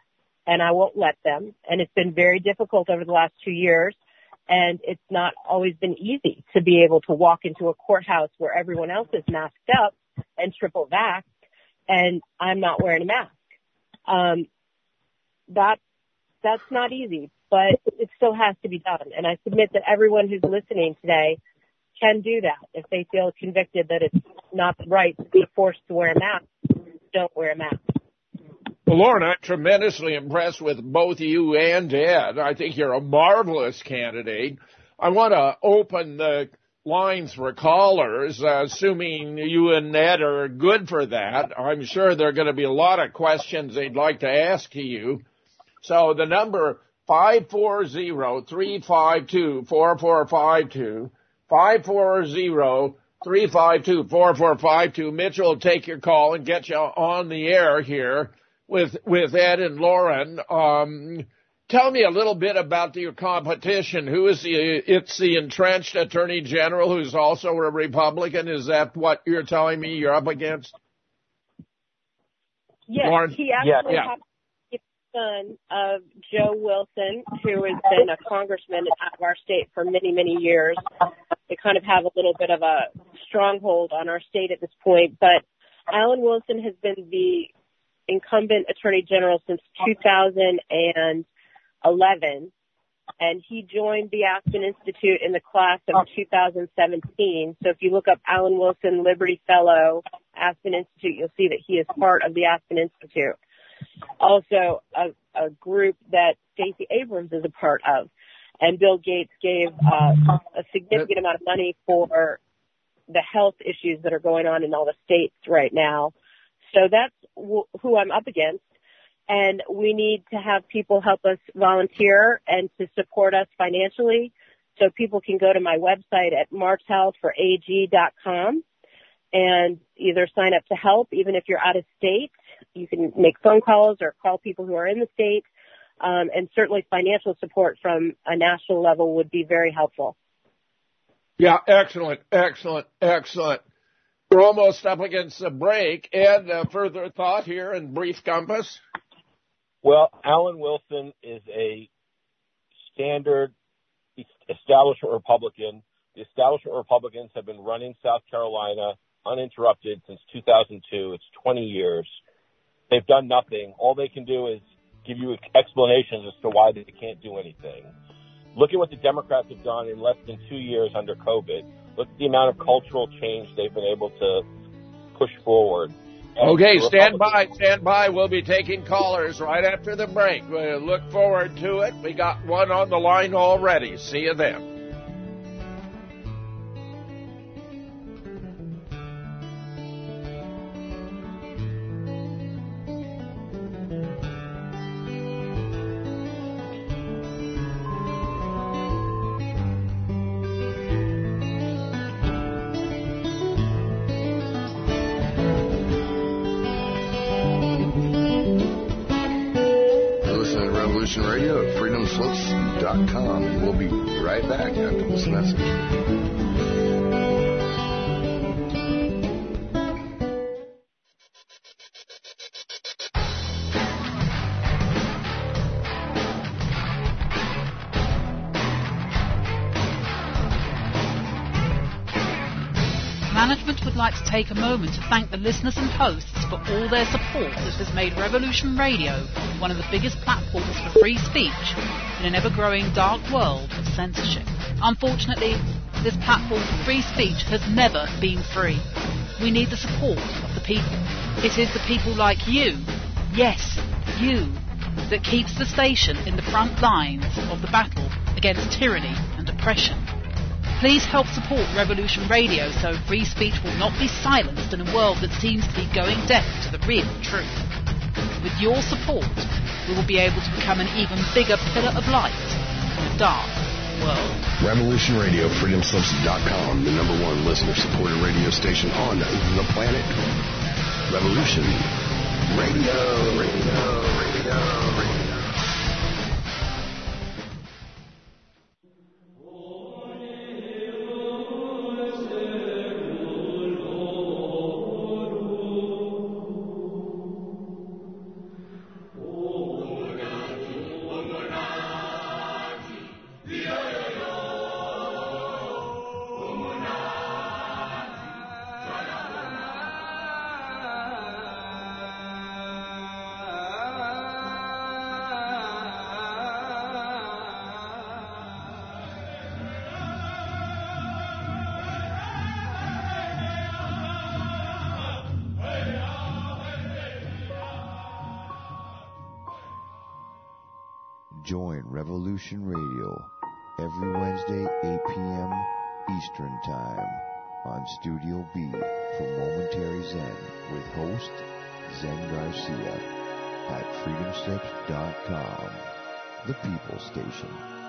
and I won't let them. And it's been very difficult over the last two years, and it's not always been easy to be able to walk into a courthouse where everyone else is masked up and triple vaxxed, and I'm not wearing a mask. Um, that that's not easy, but it still has to be done. And I submit that everyone who's listening today can do that. If they feel convicted that it's not right to be forced to wear a mask, don't wear a mask. Well, Lauren, I'm tremendously impressed with both you and Ed. I think you're a marvelous candidate. I want to open the lines for callers, uh, assuming you and Ed are good for that. I'm sure there are going to be a lot of questions they'd like to ask to you. So the number five four zero, three five two, four four five two, five four zero, three five two, four four five two. Mitchell will take your call and get you on the air here with with Ed and Lauren. Um, tell me a little bit about your competition. Who is the, it's the entrenched Attorney General who's also a Republican. Is that what you're telling me you're up against? Yes, Lauren? he actually yeah. has the son of Joe Wilson, who has been a congressman out of our state for many, many years. They kind of have a little bit of a stronghold on our state at this point. But Alan Wilson has been the incumbent Attorney General since two thousand eleven, and he joined the Aspen Institute in the class of two thousand seventeen. So if you look up Alan Wilson, Liberty Fellow, Aspen Institute, you'll see that he is part of the Aspen Institute. Also, a, a group that Stacey Abrams is a part of. And Bill Gates gave uh, a significant amount of money for the health issues that are going on in all the states right now. So that's w- who I'm up against. And we need to have people help us volunteer and to support us financially. So people can go to my website at march health for a g dot com and either sign up to help, even if you're out of state. You can make phone calls or call people who are in the state. Um, and certainly financial support from a national level would be very helpful. Yeah, excellent, excellent, excellent. We're almost up against the break. Ed, uh, further thought here in brief compass? Well, Alan Wilson is a standard establishment Republican. The establishment Republicans have been running South Carolina uninterrupted since two thousand two. It's twenty years. They've done nothing. All they can do is give you explanations as to why they can't do anything. Look at what the Democrats have done in less than two years under COVID. Look at the amount of cultural change they've been able to push forward. And okay, stand by, stand by. We'll be taking callers right after the break. We look forward to it. We got one on the line already. See you then. Radio at freedom slips dot com, and we'll be right back after this message. Management would like to take a moment to thank the listeners and hosts for all their support that has made Revolution Radio one of the biggest platforms for free speech in an ever-growing dark world of censorship. Unfortunately, this platform for free speech has never been free. We need the support of the people. It is the people like you, yes, you, that keeps the station in the front lines of the battle against tyranny and oppression. Please help support Revolution Radio so free speech will not be silenced in a world that seems to be going deaf to the real truth. With your support, we will be able to become an even bigger pillar of light in a dark world. Revolution Radio, freedom slips dot com, the number one listener-supported radio station on the planet. Revolution Radio, Radio, Radio, Radio. Join Revolution Radio every Wednesday, eight p.m. Eastern Time on Studio B for Momentary Zen with host Zen Garcia at freedom slips dot com, the People Station.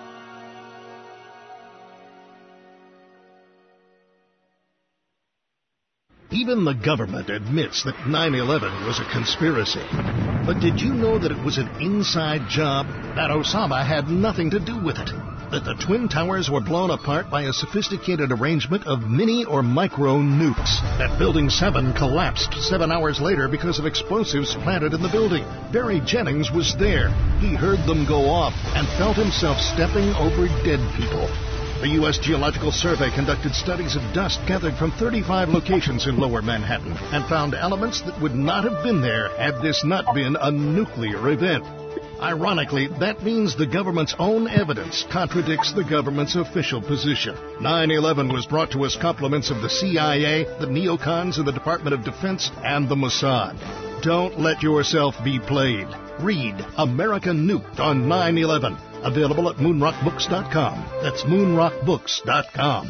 Even the government admits that nine eleven was a conspiracy. But did you know that it was an inside job? That Osama had nothing to do with it? That the Twin Towers were blown apart by a sophisticated arrangement of mini or micro nukes? That Building seven collapsed seven hours later because of explosives planted in the building? Barry Jennings was there. He heard them go off and felt himself stepping over dead people. The U S Geological Survey conducted studies of dust gathered from thirty-five locations in Lower Manhattan and found elements that would not have been there had this not been a nuclear event. Ironically, that means the government's own evidence contradicts the government's official position. nine eleven was brought to us compliments of the C I A, the neocons in the Department of Defense, and the Mossad. Don't let yourself be played. Read America Nuked on nine eleven. Available at moon rock books dot com. That's moon rock books dot com.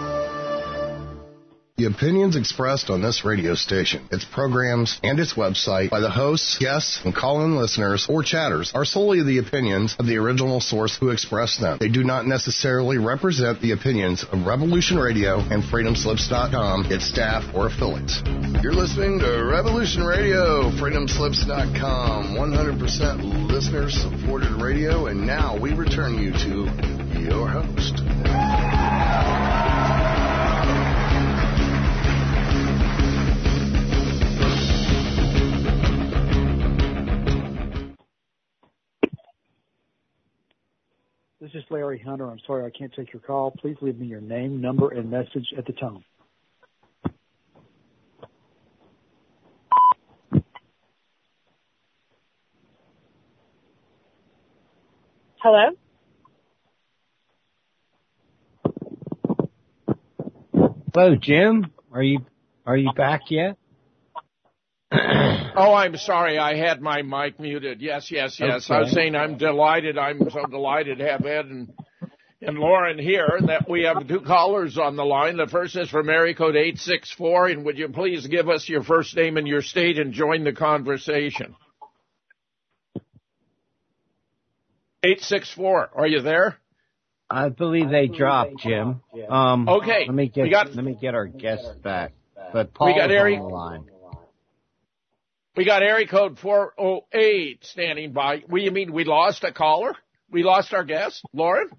The opinions expressed on this radio station, its programs, and its website by the hosts, guests, and call-in listeners or chatters are solely the opinions of the original source who expressed them. They do not necessarily represent the opinions of Revolution Radio and freedom slips dot com, its staff, or affiliates. You're listening to Revolution Radio, freedom slips dot com, one hundred percent listener-supported radio, and now we return you to your host. This is Larry Hunter. I'm sorry I can't take your call. Please leave me your name, number, and message at the tone. Hello? Hello, Jim. Are you are you back yet? Oh, I'm sorry. I had my mic muted. Yes, yes, yes. Okay. I was saying I'm delighted. I'm so delighted to have Ed and, and Lauren here, that we have two callers on the line. The first is from area code eight six four, and would you please give us your first name and your state and join the conversation? eight six four, are you there? I believe they dropped, Jim. Um, okay. Let me get we got, let me get our guest back. But Paul we got is area, on the line. We got area code four oh eight standing by. What do you mean we lost a caller? We lost our guest, Lauren?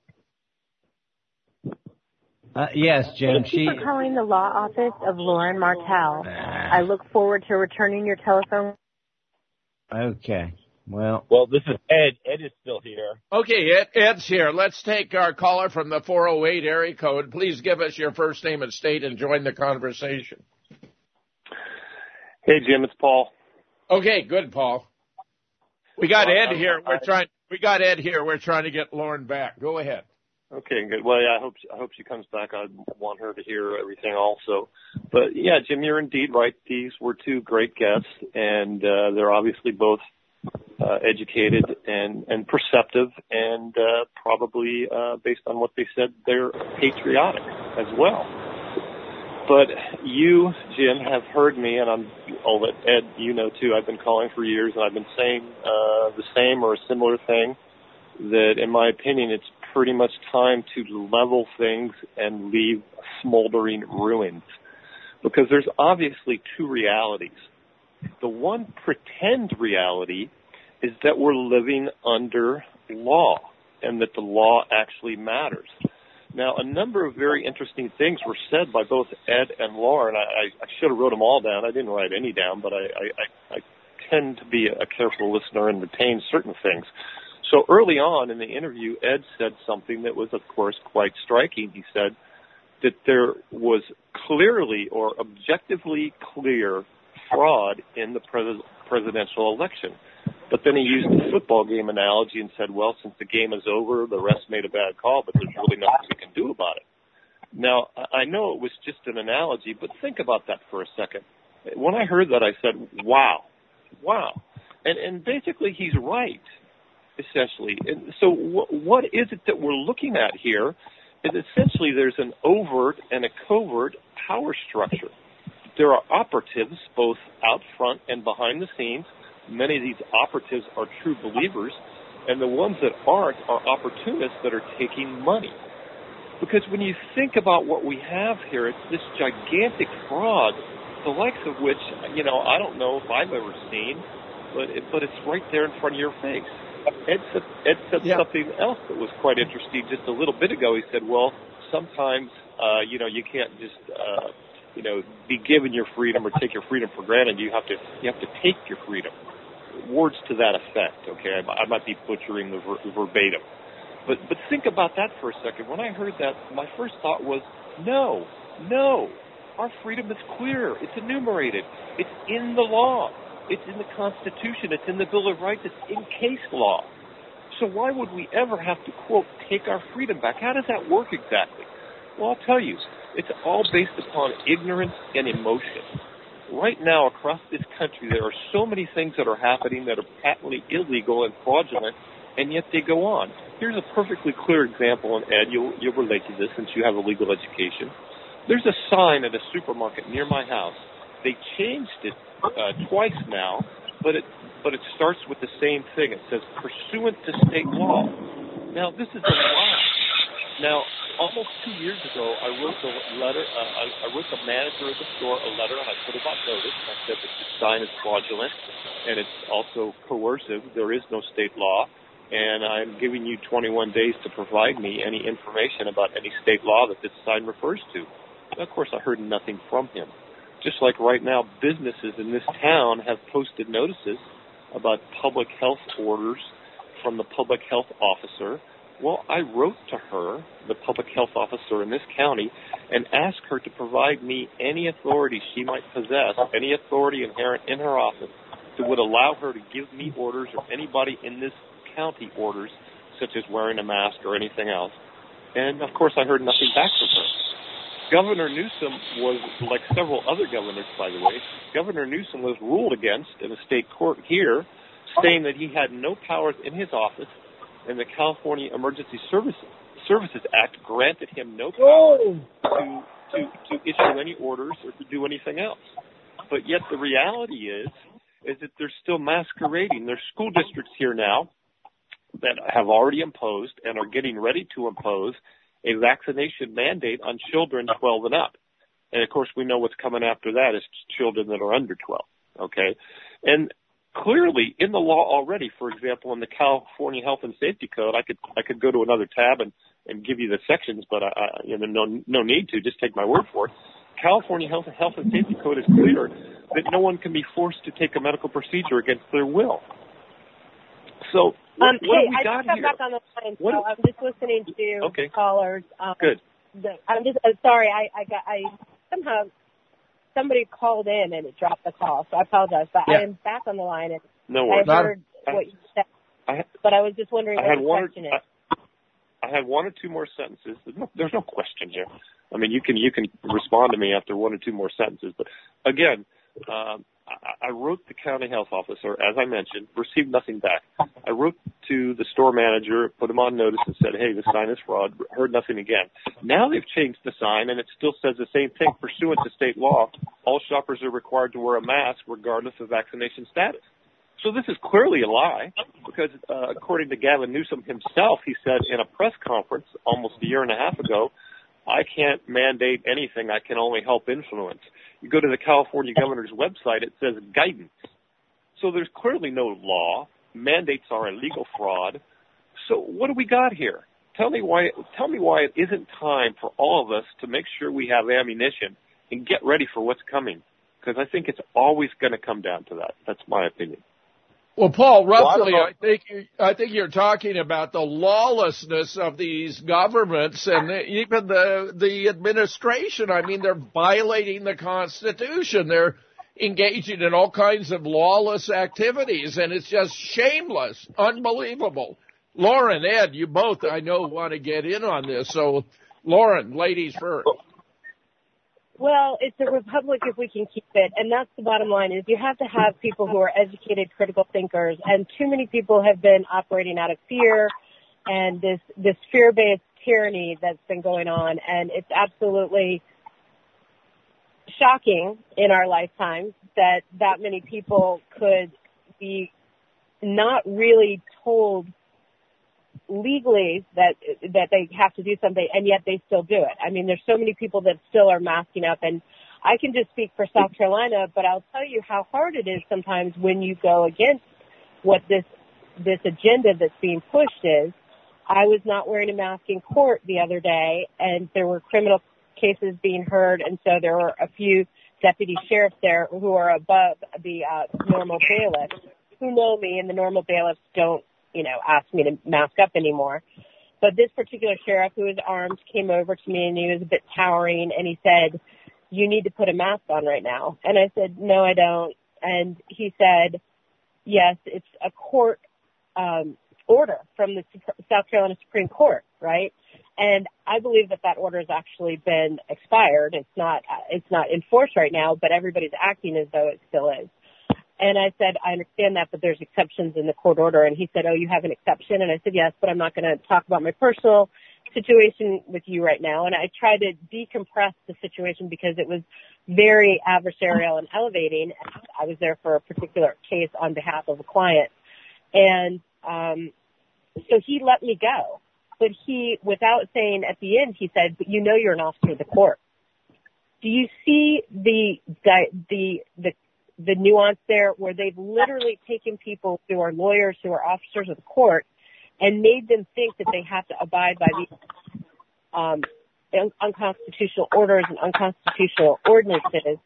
Uh, yes, Jim. Thank you she... for calling the law office of Lauren Martell. I look forward to returning your telephone. Okay. Well, well, this is Ed. Ed is still here. Okay, Ed, Ed's here. Let's take our caller from the four oh eight area code. Please give us your first name and state and join the conversation. Hey, Jim, it's Paul. Okay, good, Paul. We got Ed here. We're trying. We got Ed here. We're trying to get Lauren back. Go ahead. Okay, good. Well, yeah, I hope I hope she comes back. I want her to hear everything also. But yeah, Jim, you're indeed right. These were two great guests, and uh, they're obviously both uh, educated and and perceptive, and uh, probably uh, based on what they said, they're patriotic as well. But you, Jim, have heard me, and I'm, I'll let Ed, you know too, I've been calling for years, and I've been saying uh, the same or a similar thing, that in my opinion, it's pretty much time to level things and leave smoldering ruins. Because there's obviously two realities. The one pretend reality is that we're living under law, and that the law actually matters. Now, a number of very interesting things were said by both Ed and Lauren. I, I should have wrote them all down. I didn't write any down, but I, I, I tend to be a careful listener and retain certain things. So early on in the interview, Ed said something that was, of course, quite striking. He said that there was clearly or objectively clear fraud in the pres- presidential election. But then he used the football game analogy and said, well, since the game is over, the refs made a bad call, but there's really nothing we can do about it. Now, I know it was just an analogy, but think about that for a second. When I heard that, I said, wow, wow. And, and basically, he's right. essentially. And so wh- what is it that we're looking at here is essentially there's an overt and a covert power structure. There are operatives both out front and behind the scenes. Many of these operatives are true believers, and the ones that aren't are opportunists that are taking money. Because when you think about what we have here, it's this gigantic fraud, the likes of which, you know, I don't know if I've ever seen, but it, but it's right there in front of your face. Ed said, Ed said yeah. something else that was quite interesting just a little bit ago. He said, well, sometimes, uh, you know, you can't just, uh, you know, be given your freedom or take your freedom for granted. You have to, you have to take your freedom. Words to that effect, okay? I, I might be butchering the ver- verbatim. But, but think about that for a second. When I heard that, my first thought was, no, no. Our freedom is clear. It's enumerated. It's in the law. It's in the Constitution. It's in the Bill of Rights. It's in case law. So why would we ever have to, quote, take our freedom back? How does that work exactly? Well, I'll tell you. It's all based upon ignorance and emotion. Right now, across this country, there are so many things that are happening that are patently illegal and fraudulent, and yet they go on. Here's a perfectly clear example, and Ed, you'll, you'll relate to this since you have a legal education. There's a sign at a supermarket near my house. They changed it uh, twice now, but it but it starts with the same thing. It says, pursuant to state law. Now, this is a lie. Now, almost two years ago, I wrote the letter. Uh, I, I wrote the manager of the store a letter, and I put him on notice. I said that the sign is fraudulent, and it's also coercive. There is no state law, and I'm giving you twenty-one days to provide me any information about any state law that this sign refers to. And of course, I heard nothing from him. Just like right now, businesses in this town have posted notices about public health orders from the public health officer. Well, I wrote to her, the public health officer in this county, and asked her to provide me any authority she might possess, any authority inherent in her office that would allow her to give me orders or anybody in this county orders, such as wearing a mask or anything else. And, of course, I heard nothing back from her. Governor Newsom was, like several other governors, by the way, Governor Newsom was ruled against in a state court here, saying that he had no powers in his office, and the California Emergency Services, Services Act granted him no power to, to, to issue any orders or to do anything else. But yet the reality is, is that they're still masquerading. There's school districts here now that have already imposed and are getting ready to impose a vaccination mandate on children twelve and up. And, of course, we know what's coming after that is children that are under twelve, okay? And clearly in the law already, for example, in the California Health and Safety Code, I could I could go to another tab and, and give you the sections, but I, I, you know, no, no need to. Just take my word for it. California Health, Health and Safety Code is clear that no one can be forced to take a medical procedure against their will. So what, um, what hey, have we I got just got here? back on the line, What so do- I'm just listening to Okay. callers. Um, Good. The, I'm just uh, sorry. I, I got I somehow somebody called in and it dropped the call, so I apologize. But Yeah. I am back on the line and No I worries. heard I- what you said, I, but I was just wondering I what had the one or, question is. I, I had one or two more sentences. There's no, there's no question here. I mean, you can you can respond to me after one or two more sentences. But again, um, I, I wrote the county health officer, as I mentioned, received nothing back. I wrote to the store manager, put him on notice, and said, "Hey, the sign is fraud." Heard nothing again. Now they've changed the sign, and it still says the same thing. Pursuant to state law, all shoppers are required to wear a mask regardless of vaccination status. So this is clearly a lie because, uh, according to Gavin Newsom himself, he said in a press conference almost a year and a half ago, I can't mandate anything. I can only help influence. You go to the California governor's website, it says guidance. So there's clearly no law. Mandates are a legal fraud. So what do we got here? Tell me why, tell me why it isn't time for all of us to make sure we have ammunition and get ready for what's coming. Because I think it's always going to come down to that. That's my opinion. Well, Paul, roughly, Well, I I think I think you're talking about the lawlessness of these governments and even the the administration. I mean, they're violating the Constitution. They're engaging in all kinds of lawless activities, and it's just shameless, unbelievable. Lauren, Ed, you both, I know, want to get in on this. So, Lauren, ladies first. Well, it's a republic if we can keep it, and that's the bottom line, is you have to have people who are educated, critical thinkers, and too many people have been operating out of fear and this, this fear-based tyranny that's been going on, and it's absolutely shocking in our lifetimes that that many people could be not really told legally that that they have to do something, and yet they still do it. I mean, there's so many people that still are masking up, and I can just speak for South Carolina, but I'll tell you how hard it is sometimes when you go against what this this agenda that's being pushed is. I was not wearing a mask in court the other day, and there were criminal cases being heard, and so there were a few deputy sheriffs there who are above the uh, normal bailiffs who know me, and the normal bailiffs don't, you know, ask me to mask up anymore. But this particular sheriff who was armed came over to me, and he was a bit towering, and he said, "You need to put a mask on right now." And I said, "No, I don't." And he said, "Yes, it's a court um, order from the South Carolina Supreme Court, right?" And I believe that that order has actually been expired. It's not, it's not enforced right now, but everybody's acting as though it still is. And I said, "I understand that, but there's exceptions in the court order." And he said, "Oh, you have an exception?" And I said, "Yes, but I'm not going to talk about my personal situation with you right now." And I tried to decompress the situation because it was very adversarial and elevating. I was there for a particular case on behalf of a client. And um, so he let me go. But he, without saying at the end, he said, "But you know you're an officer of the court." Do you see the the the the nuance there, where they've literally taken people who are lawyers, who are officers of the court, and made them think that they have to abide by these um, unconstitutional orders and unconstitutional ordinances,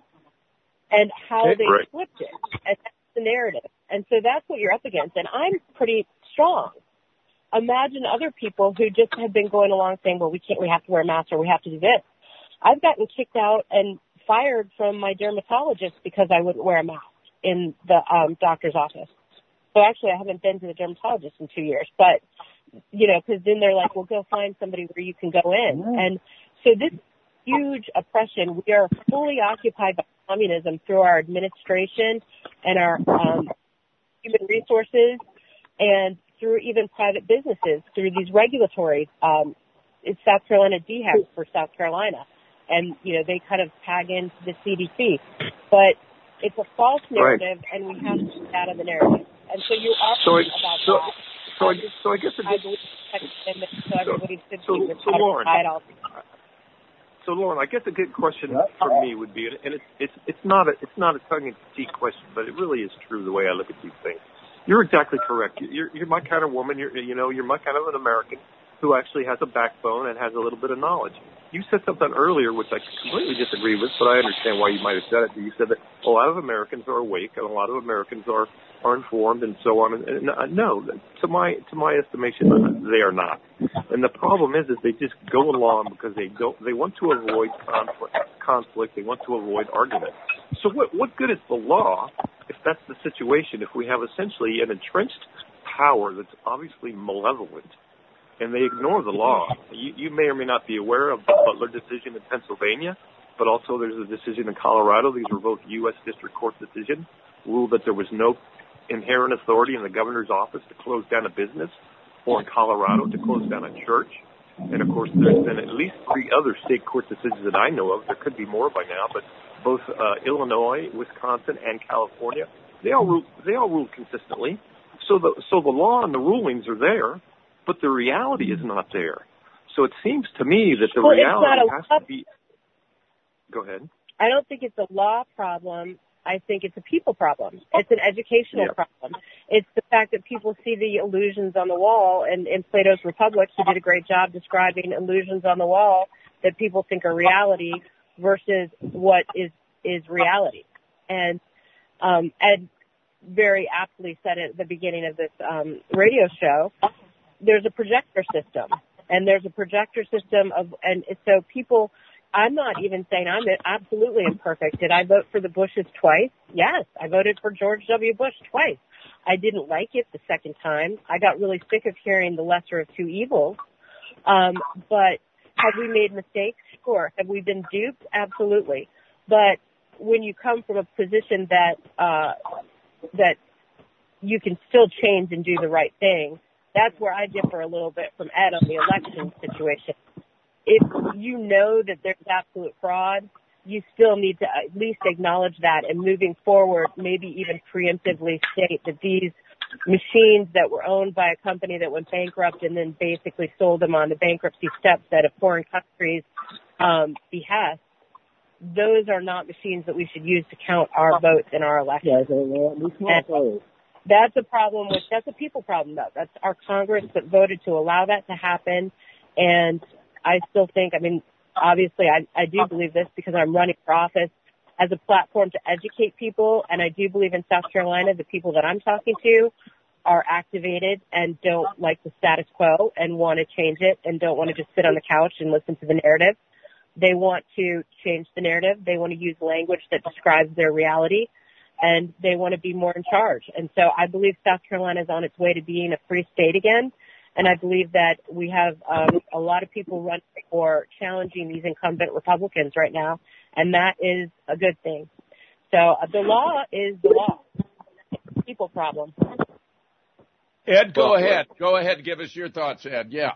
and how Okay, they right. flipped it. And that's the narrative. And so that's what you're up against. And I'm pretty strong. Imagine other people who just have been going along saying, "Well, we can't, we have to wear a mask, or we have to do this." I've gotten kicked out and fired from my dermatologist because I wouldn't wear a mask in the um, doctor's office. So actually, I haven't been to the dermatologist in two years. But, you know, because then they're like, "Well, go find somebody where you can go in." Mm-hmm. And so this huge oppression, we are fully occupied by communism through our administration and our um, human resources, and through even private businesses, through these regulatory, um, it's South Carolina D H E C for South Carolina. And, you know, they kind of tag into the C D C. But it's a false narrative, right, and we have to get out of the narrative. And so you are so right I, about so, that. So I, so I guess it I believe so everybody should so, be so Lauren, all. So Lauren, I guess a good question for me would be, and it's it's it's not a it's not a tongue-in-cheek question, but it really is true the way I look at these things. You're exactly correct. You're you're my kind of woman. You're you know you're my kind of an American who actually has a backbone and has a little bit of knowledge. You said something earlier which I completely disagree with, but I understand why you might have said it. You said that a lot of Americans are awake and a lot of Americans are, are informed and so on. And, and no, to my to my estimation, they are not. And the problem is, is they just go along because they don't. They want to avoid conflict. Conflict. They want to avoid argument. So what what good is the law if that's the situation? If we have essentially an entrenched power that's obviously malevolent, and they ignore the law. You, you may or may not be aware of the Butler decision in Pennsylvania, but also there's a decision in Colorado. These were both U S District Court decisions, ruled that there was no inherent authority in the governor's office to close down a business, or in Colorado to close down a church. And, of course, there's been at least three other state court decisions that I know of. There could be more by now, but both uh, Illinois, Wisconsin, and California, they all ruled, they all ruled consistently. So the, so the law and the rulings are there, but the reality is not there. So it seems to me that the well, reality it's not a has law. to be... Go ahead. I don't think it's a law problem. I think it's a people problem. It's an educational yeah. problem. It's the fact that people see the illusions on the wall, and in Plato's Republic, he did a great job describing illusions on the wall that people think are reality versus what is, is reality. And um, Ed very aptly said it at the beginning of this um, radio show. There's a projector system, and there's a projector system of, and so people, I'm not even saying I'm absolutely imperfect. Did I vote for the Bushes twice? Yes, I voted for George W. Bush twice. I didn't like it the second time. I got really sick of hearing the lesser of two evils. Um, but have we made mistakes? score. Have we been duped? Absolutely. But when you come from a position that uh, that you can still change and do the right thing, that's where I differ a little bit from Ed on the election situation. If you know that there's absolute fraud, you still need to at least acknowledge that, and moving forward, maybe even preemptively state that these machines that were owned by a company that went bankrupt and then basically sold them on the bankruptcy steps at a foreign country's um, behest, those are not machines that we should use to count our votes in our elections. And that's a problem with, that's a people problem though. That's our Congress that voted to allow that to happen. And I still think, I mean, obviously I, I do believe this because I'm running for office as a platform to educate people. And I do believe in South Carolina, the people that I'm talking to are activated and don't like the status quo and want to change it and don't want to just sit on the couch and listen to the narrative. They want to change the narrative. They want to use language that describes their reality, and they want to be more in charge. And so I believe South Carolina is on its way to being a free state again. And I believe that we have um, a lot of people running for challenging these incumbent Republicans right now, and that is a good thing. So uh, the law is the law. It's a people problem. Ed, go ahead. Go ahead and give us your thoughts, Ed. Yeah.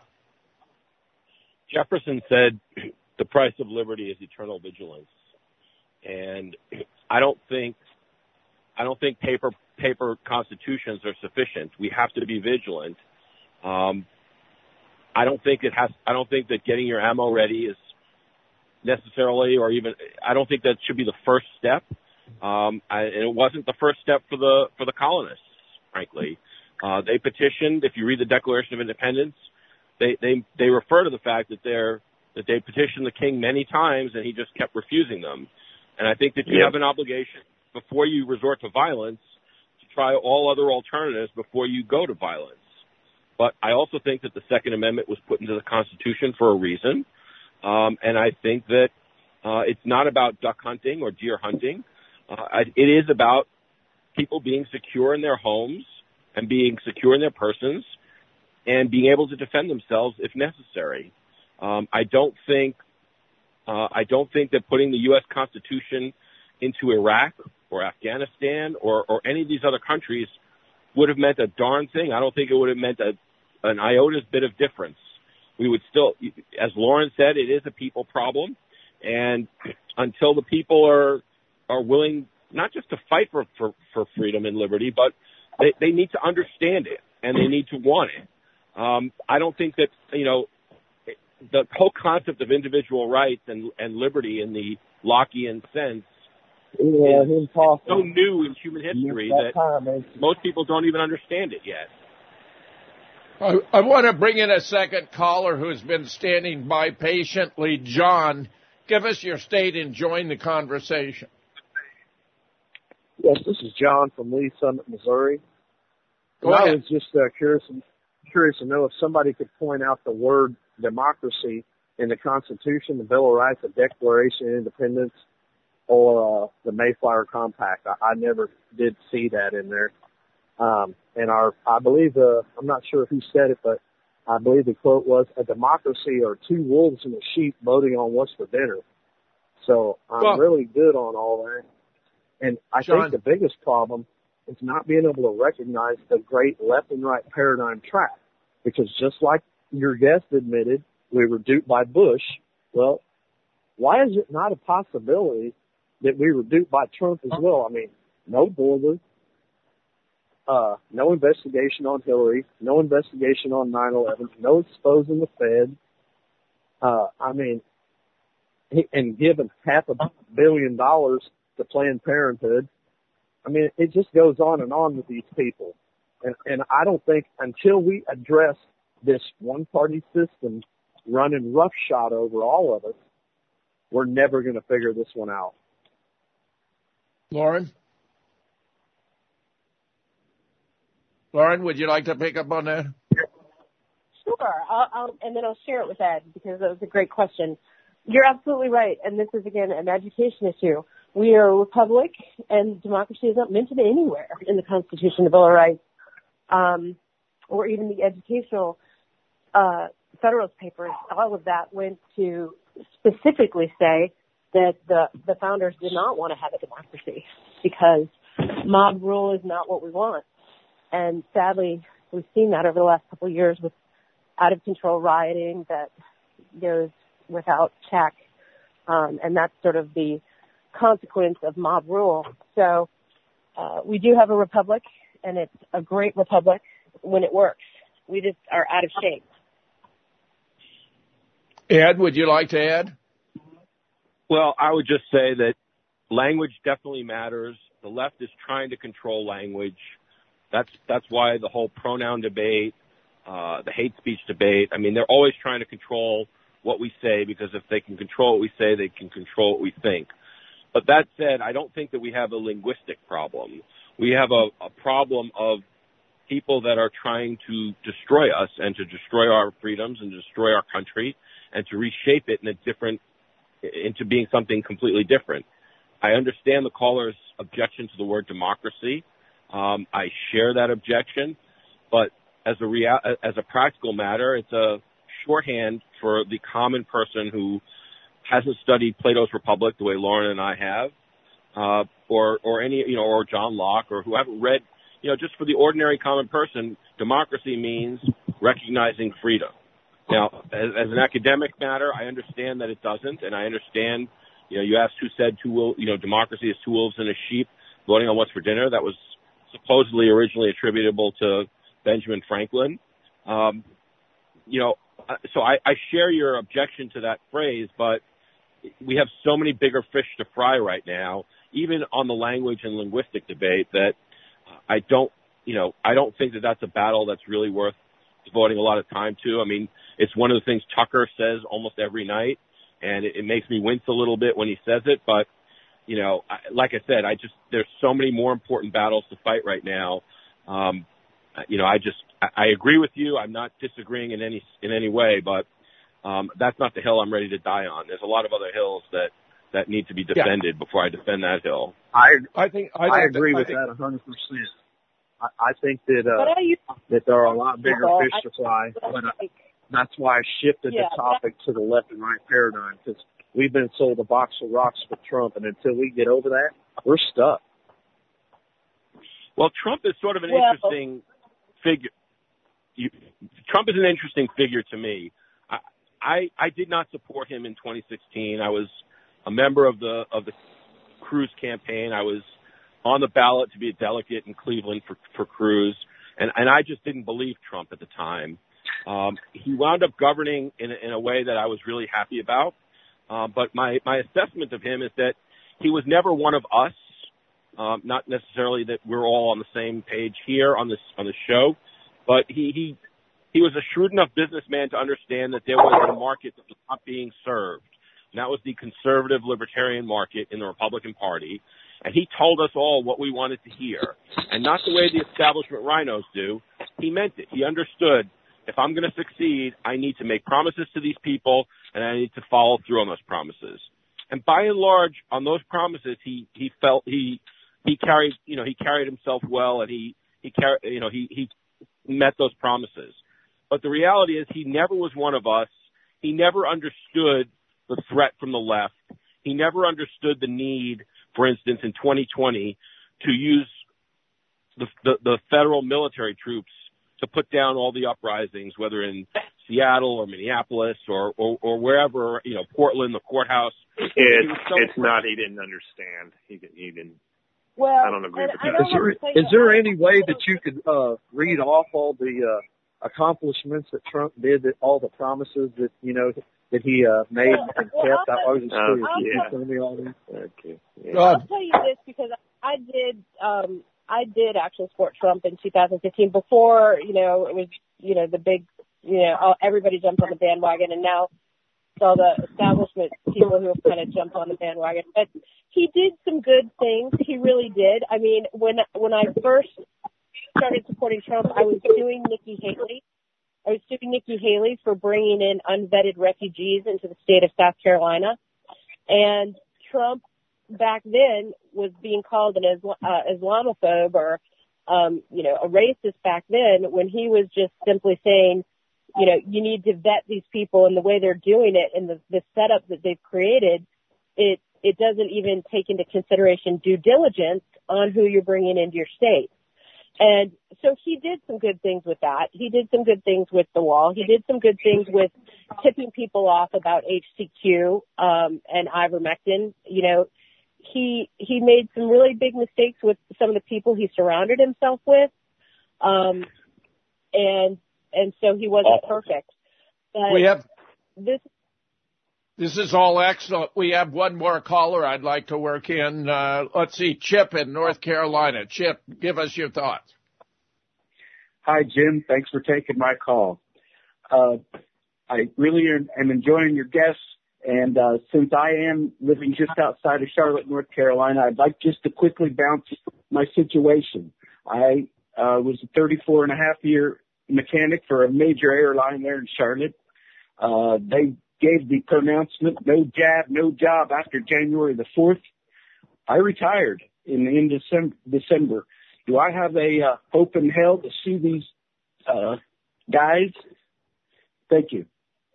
Jefferson said the price of liberty is eternal vigilance. And I don't think I don't think paper paper constitutions are sufficient. We have to be vigilant. Um, I don't think it has. I don't think that getting your ammo ready is necessarily, or even. I don't think that should be the first step. Um, I, and it wasn't the first step for the for the colonists. Frankly, uh, they petitioned. If you read the Declaration of Independence, they they they refer to the fact that they're that they petitioned the king many times, and he just kept refusing them. And I think that you yeah. have an obligation before you resort to violence to try all other alternatives before you go to violence. But I also think that the Second Amendment was put into the Constitution for a reason. Um, and I think that uh, it's not about duck hunting or deer hunting. Uh, it is about people being secure in their homes and being secure in their persons and being able to defend themselves if necessary. Um, I don't think uh, I don't think that putting the U S Constitution into Iraq or Afghanistan or, or any of these other countries would have meant a darn thing. I don't think it would have meant a an iota bit of difference. We would still, as Lauren said, it is a people problem. And until the people are, are willing not just to fight for, for, for freedom and liberty, but they, they need to understand it and they need to want it. Um, I don't think that, you know, the whole concept of individual rights and, and liberty in the Lockean sense yeah, is so new in human history that, that most people don't even understand it yet. I, I want to bring in a second caller who's been standing by patiently. John, give us your state and join the conversation. Yes, this is John from Lee Summit, Missouri. Go I ahead. was just uh, curious, curious to know if somebody could point out the word democracy in the Constitution, the Bill of Rights, the Declaration of Independence, or uh, the Mayflower Compact. I, I never did see that in there. Um, and our, I believe, uh, I'm not sure who said it, but I believe the quote was, a democracy are two wolves and a sheep voting on what's for dinner. So I'm well, really good on all that. And I John, think the biggest problem is not being able to recognize the great left and right paradigm track. Because just like your guest admitted, we were duped by Bush. Well, why is it not a possibility that we were duped by Trump as well? I mean, no border. Uh, no investigation on Hillary, no investigation on nine eleven, no exposing the Fed. Uh, I mean, and giving half a billion dollars to Planned Parenthood. I mean, it just goes on and on with these people. And, and I don't think until we address this one-party system running roughshod over all of us, we're never going to figure this one out. Lauren? Lauren, would you like to pick up on that? Sure, I'll, I'll, and then I'll share it with Ed because that was a great question. You're absolutely right, and this is, again, an education issue. We are a republic, and democracy is not mentioned anywhere in the Constitution, the Bill of Rights, um, or even the educational uh, Federalist Papers. All of that went to specifically say that the, the founders did not want to have a democracy because mob rule is not what we want. And sadly, we've seen that over the last couple of years with out-of-control rioting that goes without check. Um, and that's sort of the consequence of mob rule. So uh, we do have a republic, and it's a great republic when it works. We just are out of shape. Ed, would you like to add? Well, I would just say that language definitely matters. The left is trying to control language. That's that's why the whole pronoun debate, uh, the hate speech debate, I mean, they're always trying to control what we say, because if they can control what we say, they can control what we think. But that said, I don't think that we have a linguistic problem. We have a, a problem of people that are trying to destroy us and to destroy our freedoms and destroy our country and to reshape it in a different, into being something completely different. I understand the caller's objection to the word democracy. Um, I share that objection, but as a real, as a practical matter, it's a shorthand for the common person who hasn't studied Plato's Republic the way Lauren and I have, uh, or or any you know, or John Locke, or who haven't read, you know, just for the ordinary common person, democracy means recognizing freedom. Now, as, as an academic matter, I understand that it doesn't, and I understand, you know, you asked who said two wolves, you know, democracy is two wolves and a sheep voting on what's for dinner. That was supposedly originally attributable to Benjamin Franklin. Um, you know, so I, I share your objection to that phrase, but we have so many bigger fish to fry right now, even on the language and linguistic debate, that I don't, you know, I don't think that that's a battle that's really worth devoting a lot of time to. I mean, it's one of the things Tucker says almost every night, and it, it makes me wince a little bit when he says it. But, you know, I, like I said, I just, there's so many more important battles to fight right now. Um, you know, I just, I, I agree with you. I'm not disagreeing in any, in any way, but um, that's not the hill I'm ready to die on. There's a lot of other hills that, that need to be defended yeah. before I defend that hill. I, I think, I, I agree I with think, that one hundred percent. I, I think that, uh, you, that there are a lot bigger well, fish to fry, but uh, that's why I shifted yeah, the topic to the left and right paradigm, because we've been sold a box of rocks with Trump, and until we get over that, we're stuck. Well, Trump is sort of an well, interesting figure. You, Trump is an interesting figure to me. I, I I did not support him in twenty sixteen. I was a member of the of the Cruz campaign. I was on the ballot to be a delegate in Cleveland for for Cruz, and and I just didn't believe Trump at the time. Um, he wound up governing in a, in a way that I was really happy about. Uh, but my my assessment of him is that he was never one of us. Um, not necessarily that we're all on the same page here on this on the show, but he he he was a shrewd enough businessman to understand that there was a market that was not being served, and that was the conservative libertarian market in the Republican Party. And he told us all what we wanted to hear, and not the way the establishment rhinos do. He meant it. He understood, if I'm going to succeed, I need to make promises to these people, and I need to follow through on those promises. And by and large, on those promises, he he felt he he carried you know he carried himself well, and he he carried you know he he met those promises. But the reality is, he never was one of us. He never understood the threat from the left. He never understood the need, for instance, in twenty twenty, to use the, the, the federal military troops to put down all the uprisings, whether in Seattle or Minneapolis or, or, or wherever, you know, Portland, the courthouse. It, so it's afraid. Not, he didn't understand. He, he didn't. Well, I don't agree with that. Is there, is there any way that you could uh, read off all the uh, accomplishments that Trump did, that all the promises that, you know, that he uh, made well, and well, kept? I was just curious. Uh, yeah. Tell me all this. Okay. Yeah. I'll tell you this, because I did, um, I did actually support Trump in two thousand fifteen before, you know, it was, you know, the big, you know, all, everybody jumped on the bandwagon, and now it's all the establishment people who have kind of jumped on the bandwagon. But he did some good things. He really did. I mean, when when I first started supporting Trump, I was suing Nikki Haley. I was suing Nikki Haley for bringing in unvetted refugees into the state of South Carolina. And Trump back then was being called an Islam, uh, Islamophobe or, um, you know, a racist back then, when he was just simply saying you know, you need to vet these people, and the way they're doing it and the, the setup that they've created, it, it doesn't even take into consideration due diligence on who you're bringing into your state. And so he did some good things with that. He did some good things with the wall. He did some good things with tipping people off about H C Q, um, and ivermectin. You know, he, he made some really big mistakes with some of the people he surrounded himself with. Um, and, and so he wasn't perfect. But we have this. This is all excellent. We have one more caller I'd like to work in. Uh, let's see, Chip in North Carolina. Chip, give us your thoughts. Hi, Jim. Thanks for taking my call. Uh, I really am enjoying your guests, and uh, since I am living just outside of Charlotte, North Carolina, I'd like just to quickly bounce my situation. I uh, was a thirty-four and a half year mechanic for a major airline there in Charlotte. Uh, they gave the pronouncement, no jab, no job after January the fourth. I retired in, in December, December. Do I have a uh, hope in hell to see these uh, guys? Thank you.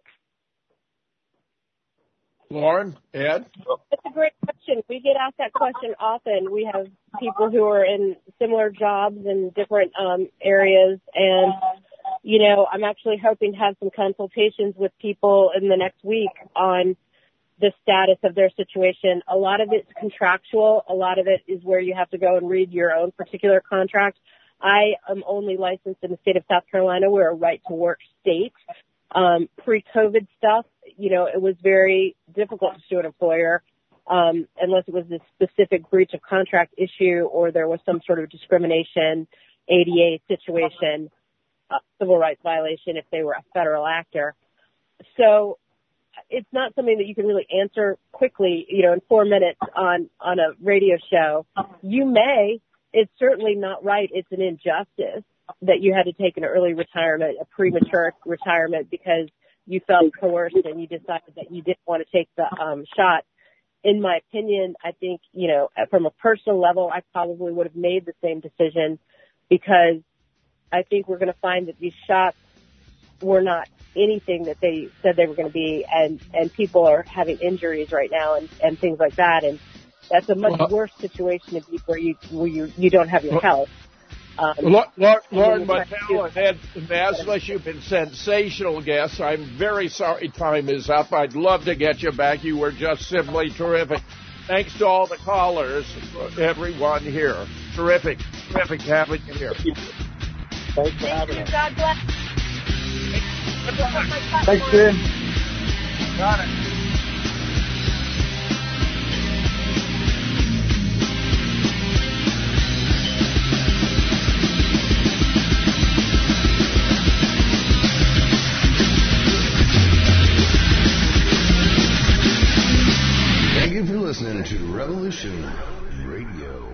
Lauren, Ed? That's a great question. We get asked that question often. We have people who are in similar jobs in different um, areas, and you know, I'm actually hoping to have some consultations with people in the next week on the status of their situation. A lot of it's contractual. A lot of it is where you have to go and read your own particular contract. I am only licensed in the state of South Carolina. We're a right-to-work state. Um, pre-COVID stuff, you know, it was very difficult to sue an employer um, unless it was a specific breach of contract issue or there was some sort of discrimination, A D A situation. Uh, civil rights violation if they were a federal actor. So it's not something that you can really answer quickly, you know, in four minutes on, on a radio show. You may. It's certainly not right. It's an injustice that you had to take an early retirement, a premature retirement because you felt coerced and you decided that you didn't want to take the um, shot. In my opinion, I think, you know, from a personal level, I probably would have made the same decision because I think we're going to find that these shots were not anything that they said they were going to be, and, and people are having injuries right now and, and things like that, and that's a much well, worse situation to be where you where you, you don't have your health. Um, Lauren Mattel and Ed Maslish, you've been sensational guests. I'm very sorry time is up. I'd love to get you back. You were just simply terrific. Thanks to all the callers, everyone here. Terrific, terrific having you here. Thanks for having us. God bless. Thanks, Jim. Got it. Thank you for listening to Revolution Radio.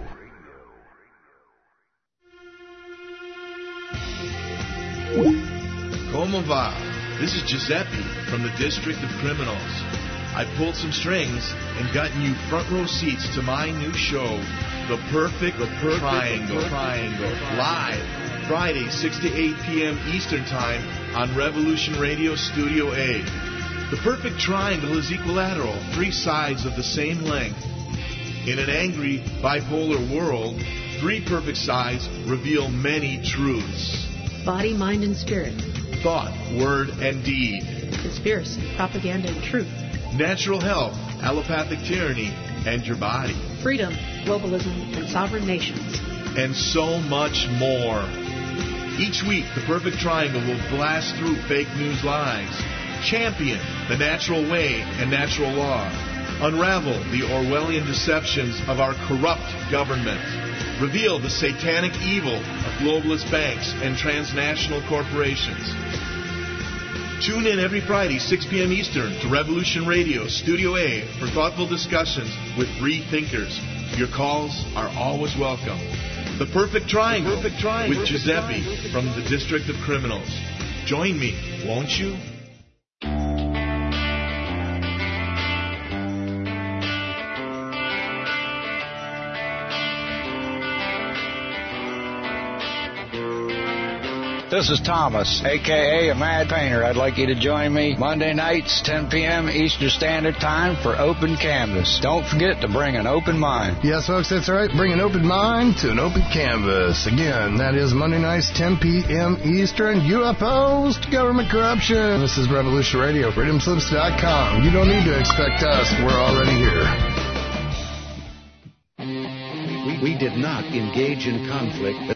Como va? This is Giuseppe from the District of Criminals. I pulled some strings and gotten you front row seats to my new show, The Perfect, the Perfect Triangle. Triangle. Live, Friday, six to eight p.m. Eastern Time on Revolution Radio Studio A. The Perfect Triangle is equilateral, three sides of the same length. In an angry, bipolar world, three perfect sides reveal many truths. Body, mind, and spirit. Thought, word, and deed. Conspiracy, propaganda, and truth. Natural health, allopathic tyranny, and your body. Freedom, globalism, and sovereign nations. And so much more. Each week, the Perfect Triangle will blast through fake news lies, champion the natural way and natural law, unravel the Orwellian deceptions of our corrupt government, reveal the satanic evil of globalist banks and transnational corporations. Tune in every Friday, six p.m. Eastern, to Revolution Radio, Studio A, for thoughtful discussions with free thinkers. Your calls are always welcome. The Perfect Triangle, the Perfect Triangle with Giuseppe from the District of Criminals. Join me, won't you? This is Thomas, a k a. a Mad Painter. I'd like you to join me Monday nights, ten p.m. Eastern Standard Time for Open Canvas. Don't forget to bring an open mind. Yes, folks, that's right. Bring an open mind to an open canvas. Again, that is Monday nights, ten p.m. Eastern. You opposed to government corruption. This is Revolution Radio, freedom slips dot com. You don't need to expect us. We're already here. We did not engage in conflict.